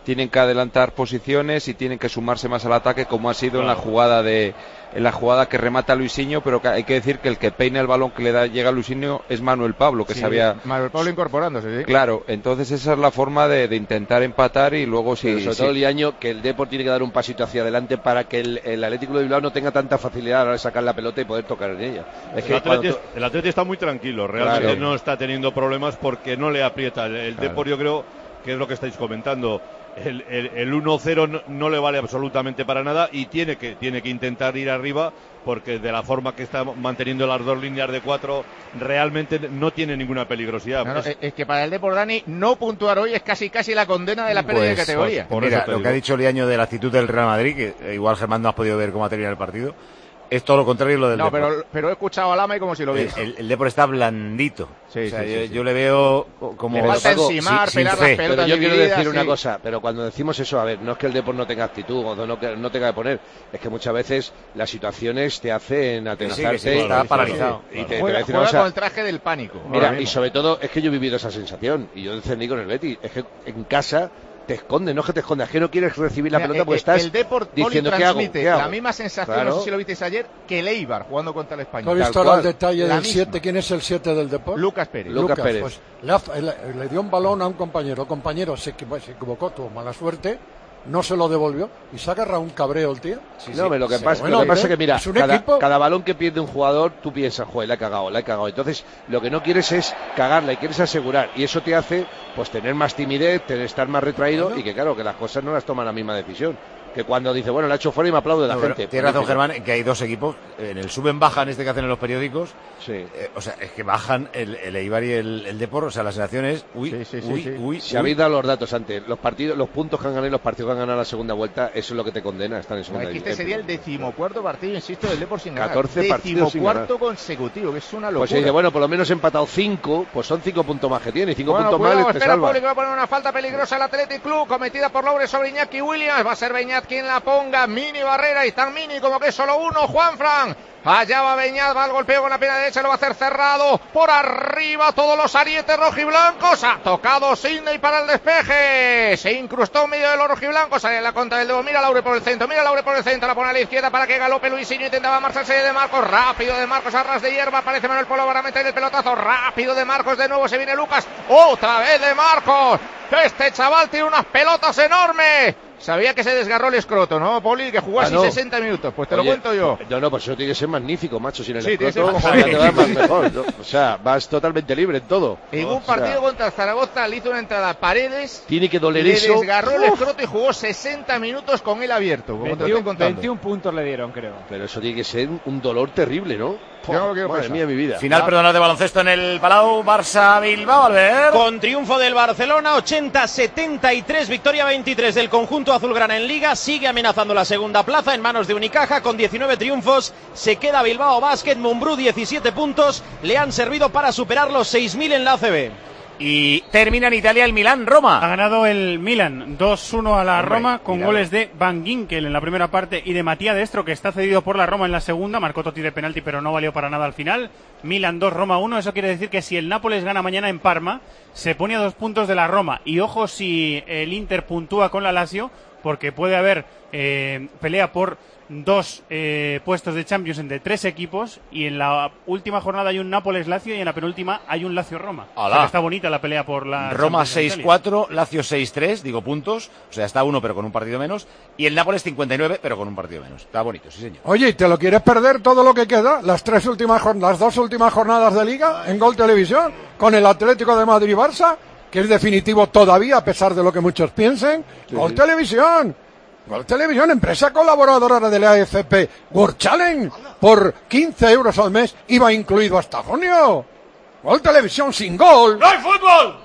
tienen que adelantar posiciones y tienen que sumarse más al ataque, como ha sido claro. en la jugada de en la jugada que remata Luisinho, pero que hay que decir que el que peina el balón que le da llega a Luisinho es Manuel Pablo, que sí, sabía Manuel Pablo incorporándose, ¿sí? Claro, entonces esa es la forma de, de intentar empatar y luego si pero sobre sí. todo el año que el Depor tiene que dar un pasito hacia adelante para que el, el Atlético de Bilbao no tenga tanta facilidad a la hora de sacar la pelota y poder tocar en ella. Es el, que Atleti, cuando... el Atleti está muy tranquilo, realmente claro. no está teniendo problemas porque no le aprieta. El, el claro. Depor yo creo que es lo que estáis comentando. El, el, el uno cero no, no le vale absolutamente para nada y tiene que, tiene que intentar ir arriba porque de la forma que está manteniendo las dos líneas de cuatro realmente no tiene ninguna peligrosidad. No, no, es, es que para el Depor, Dani, no puntuar hoy es casi casi la condena de la pérdida pues, de categoría. Pues, Mira, lo que ha dicho Liaño de la actitud del Real Madrid, que igual Germán no has podido ver cómo ha terminado el partido, es todo lo contrario lo del no, Depor. No, pero, pero he escuchado a Lama y como si lo viese. El, el, el Depor está blandito. Sí, o sea, sí, yo, sí, sí. yo le veo como... Le falta encimar, sin, pegar sin las pelotas Pero yo divididas, quiero decir sí. una cosa, pero cuando decimos eso, a ver, no es que el Depor no tenga actitud o no, no tenga que poner, es que muchas veces las situaciones te hacen atenazarte. Sí, sí, sí, está y, paralizado. Y te, juega, te juega cosa, con el traje del pánico. Mira, y sobre todo es que yo he vivido esa sensación y yo encendí con el Betis, es que en casa... te escondes, no es que te escondas, es que no quieres recibir la Mira, pelota porque el, estás el Depor diciendo ¿qué hago? ¿Qué hago? La misma sensación, claro. no sé si lo visteis ayer, que el Eibar jugando contra el Español. ¿No has visto Tal el detalle la del siete? ¿Quién es el siete del Depor? Lucas Pérez. Lucas, Lucas Pérez. Pues le, ha, le, le dio un balón a un compañero, el compañero se, se equivocó, tuvo mala suerte, no se lo devolvió y se ha agarrado un cabreo el tío. Sí, no, sí. Lo que sí, pasa, bueno, lo que pasa es que mira, es cada, cada balón que pierde un jugador, tú piensas, joder, la he cagado, la he cagado. Entonces, lo que no quieres es cagarla y quieres asegurar. Y eso te hace, pues, tener más timidez, tener, estar más retraído bueno. y que, claro, que las cosas no las toman la misma decisión. Que cuando dice, bueno, la ha hecho fuera y me aplaude la no, gente. Tiene razón, Germán, que hay dos equipos. En el suben bajan este que hacen en los periódicos. Sí. Eh, o sea, es que bajan el, el Eibar y el, el Depor. O sea, la sensación es, uy, sí, sí, uy, sí, sí. uy. Si uy. habéis dado los datos antes, los partidos, los puntos que han ganado y los partidos que han ganado la segunda vuelta, eso es lo que te condena, están en segunda división. Este sería el decimocuarto partido, insisto, del Depor sin ganar. catorce partidos sin ganar. Decimocuarto consecutivo, que es una locura. Pues se dice, bueno, por lo menos he empatado cinco, pues son cinco puntos más que tiene, y cinco bueno, puntos cuidado, más te espera, salva. Público va a poner una falta peligrosa al Athletic Club, cometida por Laure sobre Iñaki Williams. Va a ser Beñat quien la ponga. Mini barrera y tan mini como que es solo uno. Juanfran. Allá va Beñat, va al golpeo con la pierna derecha, lo va a hacer cerrado. Por arriba todos los arietes rojiblancos. Ha tocado Sidney para el despeje. Se incrustó en medio de los rojiblancos. Sale en la contra del Depor. Mira Laure por el centro, mira Laure por el centro. La pone a la izquierda para que galope Luisinho. Intentaba marcharse de Marcos. Rápido de Marcos a ras de hierba. Aparece Manuel Polo para meter el pelotazo. Rápido de Marcos de nuevo. Se viene Lucas. Otra vez de Marcos. Este chaval tiene unas pelotas enormes. Sabía que se desgarró el escroto, ¿no, Poli? Que jugó ah, así no. sesenta minutos. Pues te Oye, lo cuento yo. No, no, pues eso tiene que ser magnífico, macho. Sin el sí, escroto, ya te vas más mejor, ¿no? O sea, vas totalmente libre en todo. En o un partido sea, contra Zaragoza le hizo una entrada a Paredes. Tiene que doler le eso. desgarró el escroto y jugó sesenta minutos con él abierto. Como veintiuno, te estoy contando. veintiún puntos le dieron, creo. Pero eso tiene que ser un dolor terrible, ¿no? Yo no lo quiero Madre pensar. mía, mi vida. Final, perdonad, de baloncesto en el Palau. Barça-Bilbao, al ver. Con triunfo del Barcelona, ochenta setenta y tres, victoria veintitrés del conjunto azulgrana en Liga. Sigue amenazando la segunda plaza en manos de Unicaja con diecinueve triunfos. Se queda Bilbao Basket. Mumbrú, diecisiete puntos. Le han servido para superar los seis mil en la A C B. Y termina en Italia el Milán-Roma. Ha ganado el Milan dos uno a la Hombre, Roma con mirado. goles de Van Ginkel en la primera parte y de Matías Destro, que está cedido por la Roma en la segunda. Marcó Totti de penalti, pero no valió para nada al final. Milan dos, Roma uno. Eso quiere decir que si el Nápoles gana mañana en Parma, se pone a dos puntos de la Roma. Y ojo si el Inter puntúa con la Lazio, porque puede haber eh, pelea por dos eh, puestos de Champions entre tres equipos, y en la última jornada hay un Nápoles-Lazio y en la penúltima hay un Lazio-Roma. O sea que está bonita la pelea por la Roma seis cuatro, Lazio seis tres, digo puntos, o sea, está uno pero con un partido menos, y el Nápoles cincuenta y nueve pero con un partido menos. Está bonito, sí señor. Oye, ¿y te lo quieres perder todo lo que queda? Las tres últimas las dos últimas jornadas de Liga en Gol Televisión con el Atlético de Madrid-Barça, que es definitivo todavía a pesar de lo que muchos piensen. Sí. Gol Televisión. Gol Televisión, empresa colaboradora de la A F P World Challenge, por quince euros al mes, iba incluido hasta junio. Gol Televisión sin gol. ¡No hay fútbol!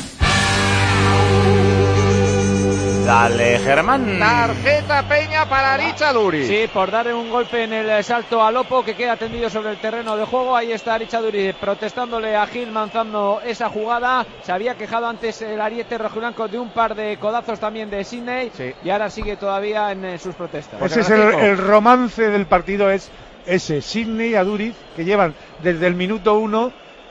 Dale, Germán. Tarjeta Peña para Aricha Duri. Sí, por darle un golpe en el salto a Lopo, que queda tendido sobre el terreno de juego. Ahí está Aricha Duri protestándole a Gil Manzano esa jugada. Se había quejado antes el ariete rojiblanco de un par de codazos también de Sidney, sí. Y ahora sigue todavía en, en sus protestas. Ese es el, el romance del partido, es ese, Sidney y Aduriz, que llevan desde el minuto uno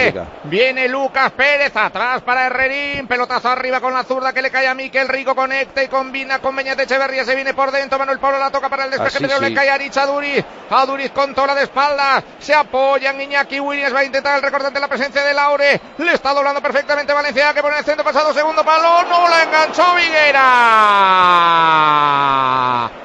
complica. Viene Lucas Pérez atrás para Herrerín. Pelotazo arriba con la zurda que le cae a Miquel Rico. Conecta y combina con Beñat Echeverría. Se viene por dentro. Manuel Pablo la toca para el despeje, pero sí. Le cae a Arich Aduriz. Aduriz con tola de espaldas. Se apoyan. Iñaki Williams va a intentar el recorte ante la presencia de Laure. Le está doblando perfectamente Valencia, que pone el centro pasado segundo palo. No la enganchó Viguera.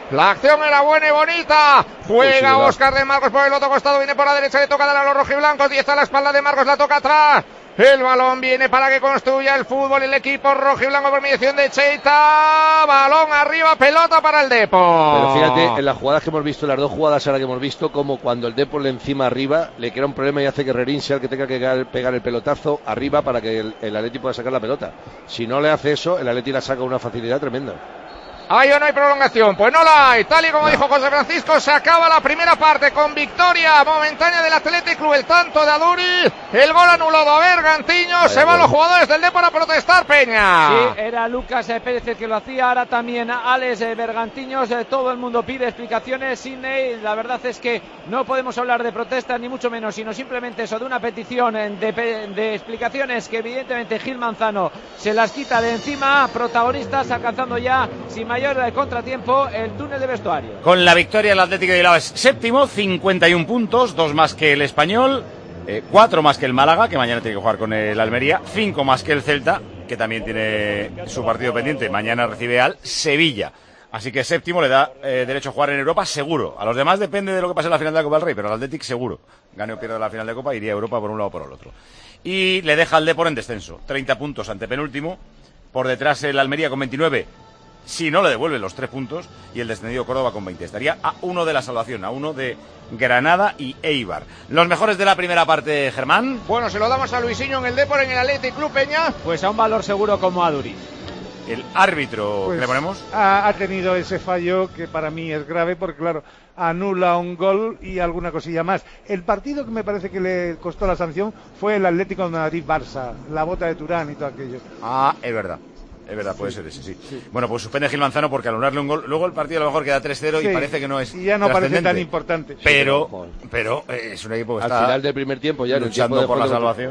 La acción era buena y bonita. Juega Óscar de Marcos por el otro costado. Viene por la derecha, le toca dar a los rojiblancos. Y está a la espalda de Marcos, la toca atrás. El balón viene para que construya el fútbol el equipo rojiblanco por mediación de Cheita. Balón arriba, pelota para el Depor. Pero fíjate, en las jugadas que hemos visto, en las dos jugadas ahora que hemos visto, como cuando el Depor le encima arriba, le crea un problema y hace que Rerín sea el que tenga que pegar el pelotazo arriba para que el, el Atleti pueda sacar la pelota. Si no le hace eso, el Atleti la saca con una facilidad tremenda. ¿Hay o no hay prolongación? Pues no la hay. Tal y como no. dijo José Francisco, se acaba la primera parte con victoria momentánea del Athletic Club. El tanto de Aduri, el gol anulado a Bergantiños. Vale, se van bueno. los jugadores del Depor a protestar, Peña. Sí, era Lucas Pérez el que lo hacía, ahora también Alex Bergantiños. Todo el mundo pide explicaciones. Sidney, la verdad es que no podemos hablar de protestas ni mucho menos, sino simplemente eso, de una petición de, de explicaciones que evidentemente Gil Manzano se las quita de encima. Protagonistas alcanzando ya, sin mayor de contratiempo, el túnel de vestuario. Con la victoria el Atlético de Bilbao es séptimo, cincuenta y un puntos, dos más que el Español, eh, cuatro más que el Málaga, que mañana tiene que jugar con el Almería, cinco más que el Celta, que también tiene su partido pendiente, mañana recibe al Sevilla. Así que séptimo le da eh, derecho a jugar en Europa seguro. A los demás depende de lo que pase en la final de la Copa del Rey, pero al Atlético seguro. Gane o pierda la final de Copa, iría a Europa por un lado o por el otro. Y le deja al Depor en descenso, treinta puntos ante penúltimo, por detrás el Almería con veintinueve, si no le devuelve los tres puntos, y el descendido Córdoba con veinte. Estaría a uno de la salvación, a uno de Granada y Eibar. Los mejores de la primera parte, Germán. Bueno, se lo damos a Luisinho en el Depor, en el Athletic Club, Peña. Pues a un valor seguro como Aduri. El árbitro, pues ¿qué le ponemos? Ha, ha tenido ese fallo que para mí es grave porque, claro, anula un gol y alguna cosilla más. El partido que me parece que le costó la sanción fue el Atlético de Madrid-Barça, la bota de Turán y todo aquello. Ah, es verdad. Es verdad, puede ser ese, sí. sí. Bueno, pues suspende Gil Manzano porque al anularle un gol, luego el partido a lo mejor queda tres cero sí, y parece que no es y ya no parece tan importante. Pero, sí, pero, pero eh, es un equipo que al está final del primer tiempo ya luchando por la salvación.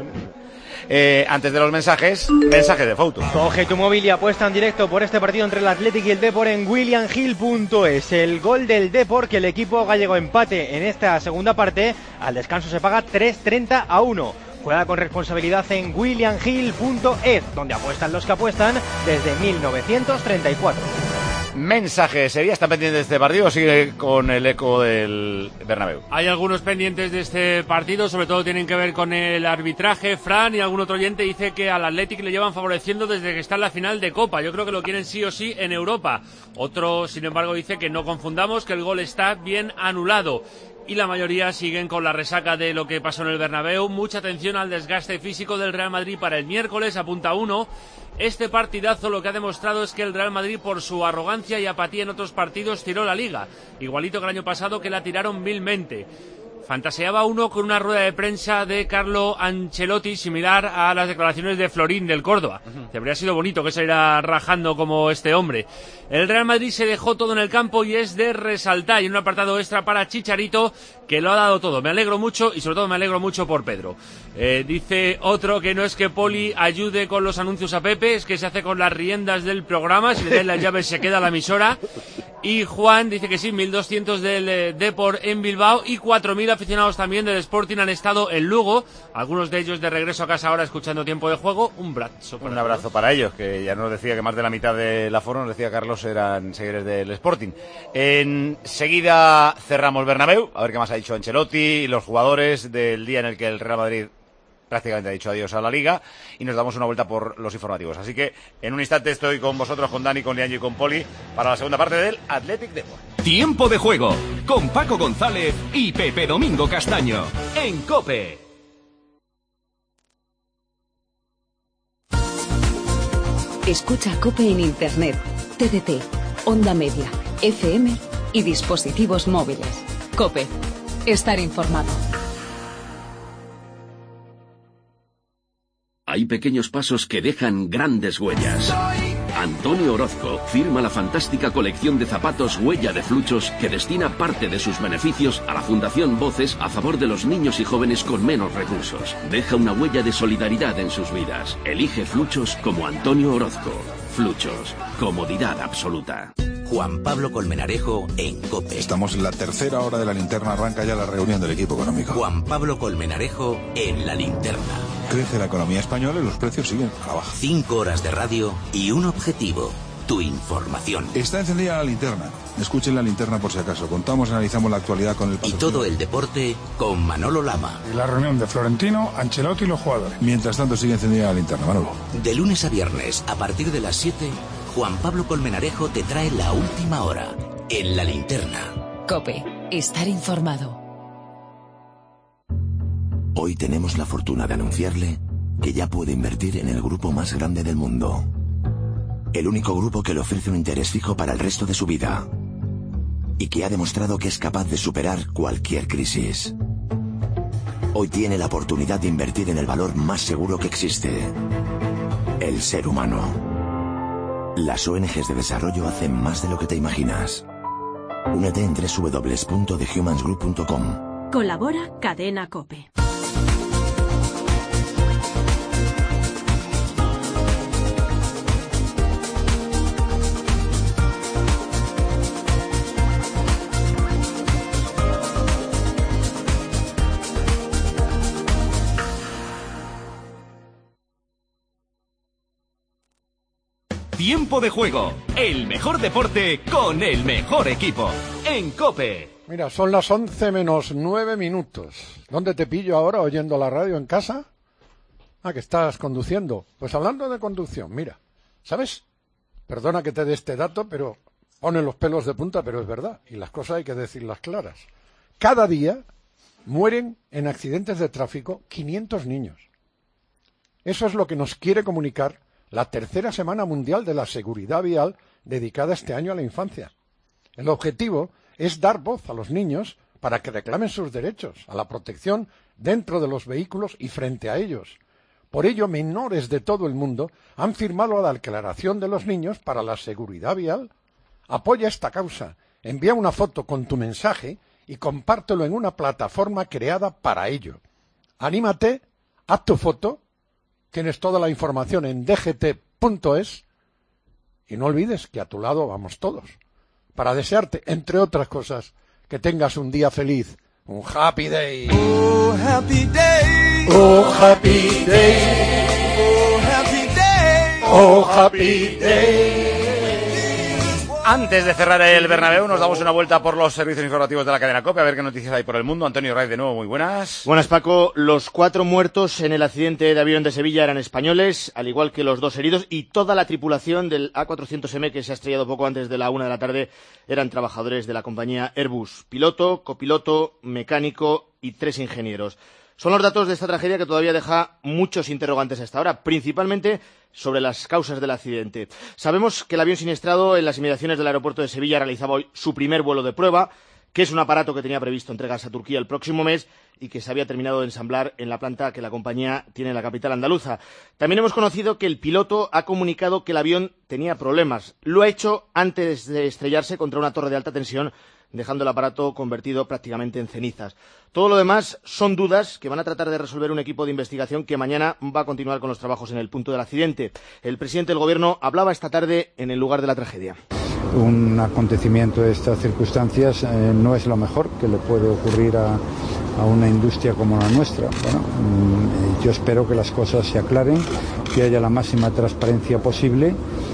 Eh, antes de los mensajes, mensaje de Fouto. Coge tu móvil y apuesta en directo por este partido entre el Athletic y el Depor en william hill punto es. El gol del Depor, que el equipo gallego empate en esta segunda parte, al descanso se paga tres treinta a uno. Juega con responsabilidad en william hill punto es, donde apuestan los que apuestan desde mil novecientos treinta y cuatro. Mensaje, ¿Sevilla está pendiente de este partido o sigue con el eco del Bernabéu? Hay algunos pendientes de este partido, sobre todo tienen que ver con el arbitraje. Fran y algún otro oyente dice que al Athletic le llevan favoreciendo desde que está en la final de Copa. Yo creo que lo quieren sí o sí en Europa. Otro, sin embargo, dice que no confundamos, que el gol está bien anulado. Y la mayoría siguen con la resaca de lo que pasó en el Bernabéu. Mucha atención al desgaste físico del Real Madrid para el miércoles, apunta uno. Este partidazo lo que ha demostrado es que el Real Madrid, por su arrogancia y apatía en otros partidos, tiró la Liga. Igualito que el año pasado, que la tiraron vilmente. Fantaseaba uno con una rueda de prensa de Carlo Ancelotti similar a las declaraciones de Florín del Córdoba. Uh-huh. Que habría sido bonito que saliera rajando como este hombre. El Real Madrid se dejó todo en el campo y es de resaltar. Y un apartado extra para Chicharito, que lo ha dado todo. Me alegro mucho y sobre todo me alegro mucho por Pedro. Eh, dice otro que no es que Poli ayude con los anuncios a Pepe, es que se hace con las riendas del programa. Si le dan las llaves se queda la emisora. Y Juan dice que sí, mil doscientos del eh, Depor en Bilbao y cuatro mil aficionados también del Sporting han estado en Lugo, algunos de ellos de regreso a casa ahora escuchando tiempo de juego. Un abrazo para, un abrazo para ellos, que ya nos decía que más de la mitad del aforo, nos decía Carlos, eran seguidores del Sporting. Enseguida cerramos Bernabéu, a ver qué más ha dicho Ancelotti y los jugadores del día en el que el Real Madrid prácticamente ha dicho adiós a la Liga, y nos damos una vuelta por los informativos. Así que en un instante estoy con vosotros, con Dani, con Lianjo y con Poli para la segunda parte del Athletic Depor. Tiempo de juego con Paco González y Pepe Domingo Castaño en COPE. Escucha COPE en Internet, T D T, Onda Media, F M y dispositivos móviles. COPE. Estar informado. Hay pequeños pasos que dejan grandes huellas. Antonio Orozco firma la fantástica colección de zapatos Huella de Fluchos, que destina parte de sus beneficios a la Fundación Voces a favor de los niños y jóvenes con menos recursos. Deja una huella de solidaridad en sus vidas. Elige Fluchos como Antonio Orozco. Fluchos, comodidad absoluta. Juan Pablo Colmenarejo en COPE. Estamos en la tercera hora de la linterna, arranca ya la reunión del equipo económico. Juan Pablo Colmenarejo en la linterna. Crece la economía española y los precios siguen a la baja. Cinco horas de radio y un objetivo: tu información. Está encendida la linterna. Escuchen la linterna por si acaso. Contamos y analizamos la actualidad con el Y todo el deporte con Manolo Lama. Y la reunión de Florentino, Ancelotti y los jugadores. Mientras tanto sigue encendida la linterna, Manolo. De lunes a viernes, a partir de las siete, Juan Pablo Colmenarejo te trae la última hora en la linterna. COPE. Estar informado. Hoy tenemos la fortuna de anunciarle que ya puede invertir en el grupo más grande del mundo. El único grupo que le ofrece un interés fijo para el resto de su vida. Y que ha demostrado que es capaz de superar cualquier crisis. Hoy tiene la oportunidad de invertir en el valor más seguro que existe. El ser humano. Las O N Ges de desarrollo hacen más de lo que te imaginas. Únete en doble u doble u doble u punto the humans group punto com. Colabora Cadena COPE. Tiempo de juego, el mejor deporte con el mejor equipo, en COPE. Mira, son las once menos nueve minutos. ¿Dónde te pillo ahora oyendo la radio? ¿En casa? Ah, que estás conduciendo. Pues hablando de conducción, mira, ¿sabes? Perdona que te dé este dato, pero pone los pelos de punta, pero es verdad. Y las cosas hay que decirlas claras. Cada día mueren en accidentes de tráfico quinientos niños. Eso es lo que nos quiere comunicar la tercera Semana Mundial de la Seguridad Vial dedicada este año a la infancia. El objetivo es dar voz a los niños para que reclamen sus derechos a la protección dentro de los vehículos y frente a ellos. Por ello, menores de todo el mundo han firmado la Declaración de los Niños para la Seguridad Vial. Apoya esta causa, envía una foto con tu mensaje y compártelo en una plataforma creada para ello. Anímate, haz tu foto. Tienes toda la información en d g t punto es y no olvides que a tu lado vamos todos. Para desearte, entre otras cosas, que tengas un día feliz, un happy day. Oh, happy day. Oh, happy day. Oh, happy day. Oh, happy day. Antes de cerrar el Bernabéu, nos damos una vuelta por los servicios informativos de la cadena COPE, a ver qué noticias hay por el mundo. Antonio Raiz, de nuevo, muy buenas. Buenas, Paco. Los cuatro muertos en el accidente de avión de Sevilla eran españoles, al igual que los dos heridos, y toda la tripulación del A cuatrocientos eme, que se ha estrellado poco antes de la una de la tarde, eran trabajadores de la compañía Airbus. Piloto, copiloto, mecánico y tres ingenieros. Son los datos de esta tragedia que todavía deja muchos interrogantes hasta ahora, principalmente sobre las causas del accidente. Sabemos que el avión siniestrado en las inmediaciones del aeropuerto de Sevilla realizaba hoy su primer vuelo de prueba, que es un aparato que tenía previsto entregarse a Turquía el próximo mes y que se había terminado de ensamblar en la planta que la compañía tiene en la capital andaluza. También hemos conocido que el piloto ha comunicado que el avión tenía problemas. Lo ha hecho antes de estrellarse contra una torre de alta tensión, dejando el aparato convertido prácticamente en cenizas. Todo lo demás son dudas que van a tratar de resolver un equipo de investigación que mañana va a continuar con los trabajos en el punto del accidente. El presidente del Gobierno hablaba esta tarde en el lugar de la tragedia. Un acontecimiento de estas circunstancias eh, no es lo mejor que le puede ocurrir a, a una industria como la nuestra. Bueno, mm, yo espero que las cosas se aclaren, que haya la máxima transparencia posible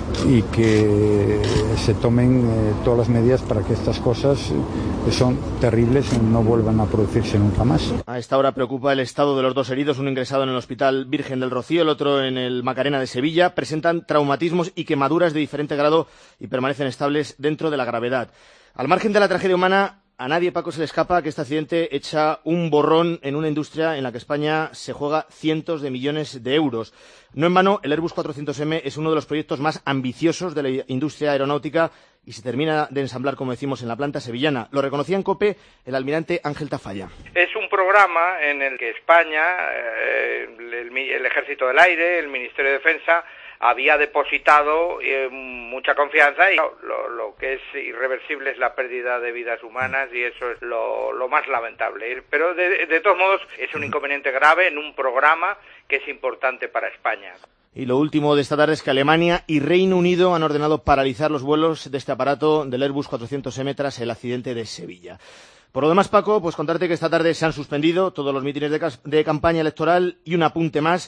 y que se tomen eh, todas las medidas para que estas cosas, eh, que son terribles, no vuelvan a producirse nunca más. A esta hora preocupa el estado de los dos heridos, uno ingresado en el Hospital Virgen del Rocío, el otro en el Macarena de Sevilla. Presentan traumatismos y quemaduras de diferente grado y permanecen estables dentro de la gravedad. Al margen de la tragedia humana, a nadie, Paco, se le escapa que este accidente echa un borrón en una industria en la que España se juega cientos de millones de euros. No en vano, el Airbus cuatrocientos eme es uno de los proyectos más ambiciosos de la industria aeronáutica y se termina de ensamblar, como decimos, en la planta sevillana. Lo reconocía en COPE el almirante Ángel Tafalla. Es un programa en el que España, eh, el, el Ejército del Aire, el Ministerio de Defensa, había depositado eh, mucha confianza y lo, lo que es irreversible es la pérdida de vidas humanas y eso es lo, lo más lamentable. Pero de, de todos modos es un inconveniente grave en un programa que es importante para España. Y lo último de esta tarde es que Alemania y Reino Unido han ordenado paralizar los vuelos de este aparato del Airbus cuatrocientos eme tras el accidente de Sevilla. Por lo demás, Paco, pues contarte que esta tarde se han suspendido todos los mítines de, de campaña electoral y un apunte más.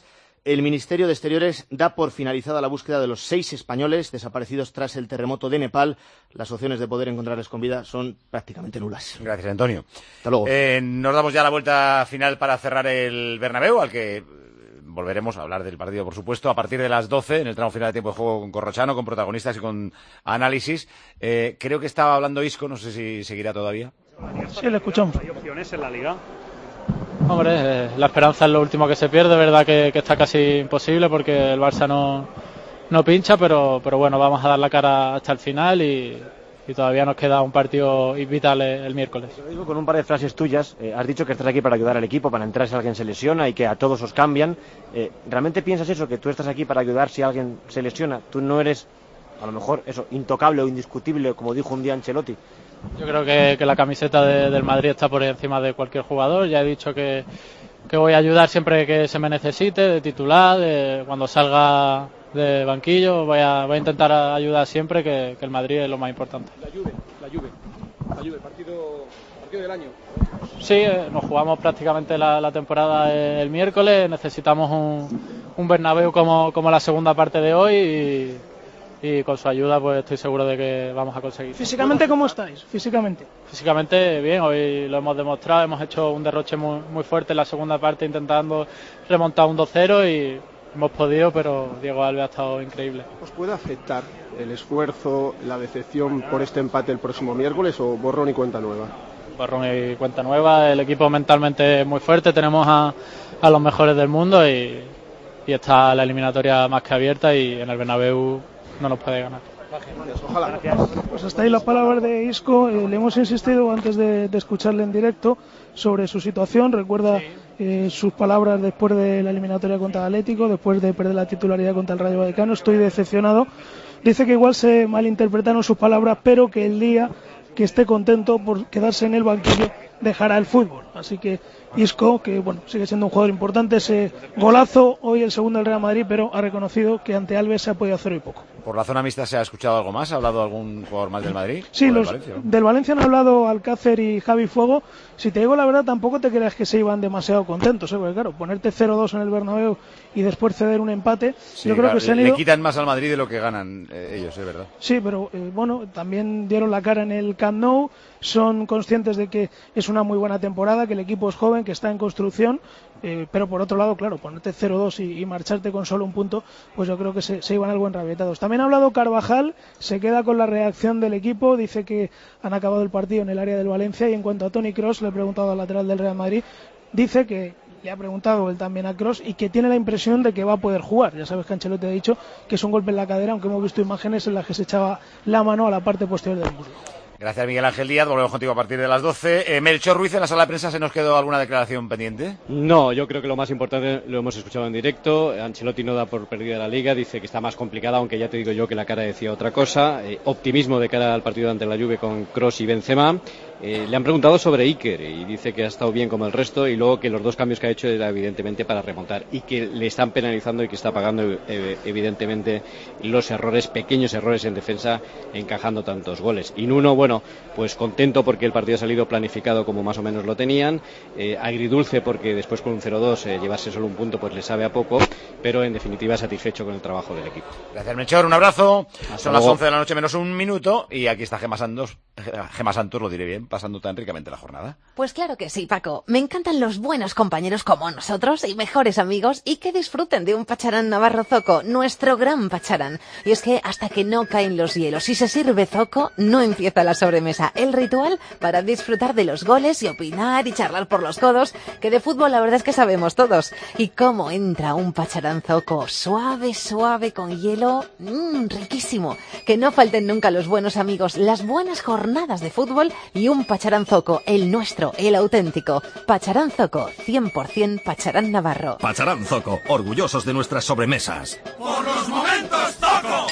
El Ministerio de Exteriores da por finalizada la búsqueda de los seis españoles desaparecidos tras el terremoto de Nepal. Las opciones de poder encontrarles con vida son prácticamente nulas. Gracias, Antonio. Hasta luego. Eh, nos damos ya la vuelta final para cerrar el Bernabéu, al que volveremos a hablar del partido, por supuesto, a partir de las doce, en el tramo final de tiempo de juego con Corrochano, con protagonistas y con análisis. Eh, creo que estaba hablando Isco, no sé si seguirá todavía. Sí, le escuchamos. ¿Hay opciones en la Liga? Hombre, eh, la esperanza es lo último que se pierde, verdad que, que está casi imposible porque el Barça no, no pincha, pero, pero bueno, vamos a dar la cara hasta el final y, y todavía nos queda un partido vital el, el miércoles. Lo digo con un par de frases tuyas. Eh, has dicho que estás aquí para ayudar al equipo, para entrar si alguien se lesiona y que a todos os cambian. Eh, ¿Realmente piensas eso, que tú estás aquí para ayudar si alguien se lesiona? Tú no eres, a lo mejor, eso, intocable o indiscutible, como dijo un día Ancelotti. Yo creo que, que la camiseta de, del Madrid está por encima de cualquier jugador. Ya he dicho que, que voy a ayudar siempre que se me necesite, de titular, de, cuando salga de banquillo, voy a, voy a intentar ayudar siempre, que, que el Madrid es lo más importante. La Juve, la Juve, la Juve, partido, partido del año. Sí, eh, nos jugamos prácticamente la, la temporada el miércoles, necesitamos un, un Bernabéu como, como la segunda parte de hoy y... y con su ayuda pues estoy seguro de que vamos a conseguir. ¿Físicamente cómo estáis? Físicamente. Físicamente bien, hoy lo hemos demostrado, hemos hecho un derroche muy, muy fuerte en la segunda parte intentando remontar un dos cero y hemos podido, pero Diego Alves ha estado increíble. ¿Os puede afectar el esfuerzo, la decepción por este empate el próximo miércoles o borrón y cuenta nueva? Borrón y cuenta nueva, el equipo mentalmente es muy fuerte, tenemos a, a los mejores del mundo y, y está la eliminatoria más que abierta y en el Bernabéu no nos puede ganar. Ojalá. Pues hasta ahí las palabras de Isco. Eh, le hemos insistido antes de, de escucharle en directo sobre su situación. Recuerda eh, sus palabras después de la eliminatoria contra el Atlético, después de perder la titularidad contra el Rayo Vallecano. Estoy decepcionado. Dice que igual se malinterpretaron sus palabras, pero que el día que esté contento por quedarse en el banquillo dejará el fútbol. Así que Isco, que bueno, sigue siendo un jugador importante, ese golazo, hoy el segundo del Real Madrid, pero ha reconocido que ante Alves se ha podido hacer hoy poco. ¿Por la zona mixta se ha escuchado algo más? ¿Ha hablado algún jugador más del Madrid? Sí, del los Valencia, ¿no? del Valencia han hablado Alcácer y Javi Fuego. Si te digo la verdad, tampoco te creas que se iban demasiado contentos, ¿eh? Porque claro, ponerte cero dos en el Bernabéu y después ceder un empate, Sí, yo creo claro, que se han le ido... quitan más al Madrid de lo que ganan eh, ellos, es verdad. Sí, pero eh, bueno, también dieron la cara en el Camp Nou, son conscientes de que es una muy buena temporada, que el equipo es joven, que está en construcción, eh, pero por otro lado, claro, ponerte cero dos y, y marcharte con solo un punto, pues yo creo que se, se iban algo enrabietados. También ha hablado Carvajal, se queda con la reacción del equipo, dice que han acabado el partido en el área del Valencia, y en cuanto a Toni Kroos, le he preguntado al lateral del Real Madrid, dice que le ha preguntado él también a Kroos y que tiene la impresión de que va a poder jugar. Ya sabes que Ancelotti ha dicho que es un golpe en la cadera, aunque hemos visto imágenes en las que se echaba la mano a la parte posterior del muslo. Gracias, Miguel Ángel Díaz. Volvemos contigo a partir de las doce. Eh, Melchor Ruiz, en la sala de prensa, ¿se nos quedó alguna declaración pendiente? No, yo creo que lo más importante lo hemos escuchado en directo. Ancelotti no da por perdida la Liga, dice que está más complicada, aunque ya te digo yo que la cara decía otra cosa. Eh, optimismo de cara al partido ante la Juve con Kroos y Benzema. Eh, le han preguntado sobre Iker y dice que ha estado bien como el resto, y luego que los dos cambios que ha hecho era evidentemente para remontar y que le están penalizando y que está pagando eh, evidentemente los errores, pequeños errores en defensa, encajando tantos goles. Y Nuno, bueno, pues contento porque el partido ha salido planificado como más o menos lo tenían, eh, agridulce porque después con un cero dos eh, llevarse solo un punto pues le sabe a poco, pero en definitiva satisfecho con el trabajo del equipo. Gracias, Melchor, un abrazo. Hasta Son luego. las once de la noche menos un minuto y aquí está Gemma Santos, Gemma Santos, lo diré bien, pasando tan ricamente la jornada. Pues claro que sí, Paco. Me encantan los buenos compañeros como nosotros y mejores amigos, y que disfruten de un pacharán navarro zoco, nuestro gran pacharán. Y es que hasta que no caen los hielos y se sirve zoco, no empieza la sobremesa. El ritual para disfrutar de los goles y opinar y charlar por los codos, que de fútbol la verdad es que sabemos todos. Y cómo entra un pacharán zoco, suave, suave, con hielo, mmm, riquísimo. Que no falten nunca los buenos amigos, las buenas jornadas de fútbol y un pacharán zoco, el nuestro, el auténtico. Pacharán zoco, cien por ciento pacharán navarro. Pacharán Zoco, orgullosos de nuestras sobremesas. ¡Por los momentos toco!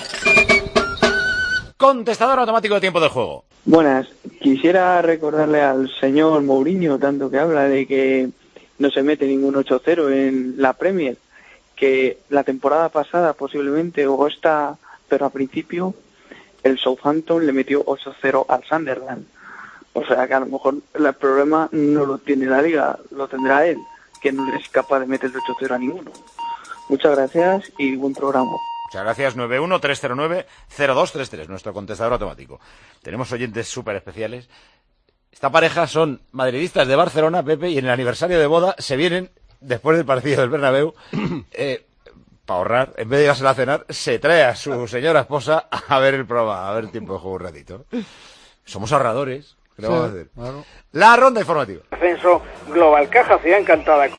Contestador automático de tiempo del juego. Buenas, quisiera recordarle al señor Mourinho, tanto que habla de que no se mete ningún ocho cero en la Premier, que la temporada pasada posiblemente, o esta, pero a principio, el Southampton le metió ocho cero al Sunderland. O sea que a lo mejor el problema no lo tiene la Liga, lo tendrá él, que no es capaz de meter ocho cero a ninguno. Muchas gracias y buen programa. Muchas gracias. Nueve uno tres cero nueve cero dos tres tres, nuestro contestador automático. Tenemos oyentes súper especiales. Esta pareja son madridistas de Barcelona, Pepe, y en el aniversario de boda se vienen, después del partido del Bernabéu, eh, para ahorrar, en vez de irse a cenar, se trae a su señora esposa a ver el programa, a ver el tiempo de juego un ratito. Somos ahorradores. ¿Qué le vamos a hacer? Claro. La ronda informativa. Ascenso Global Caja Ciudad Encantada.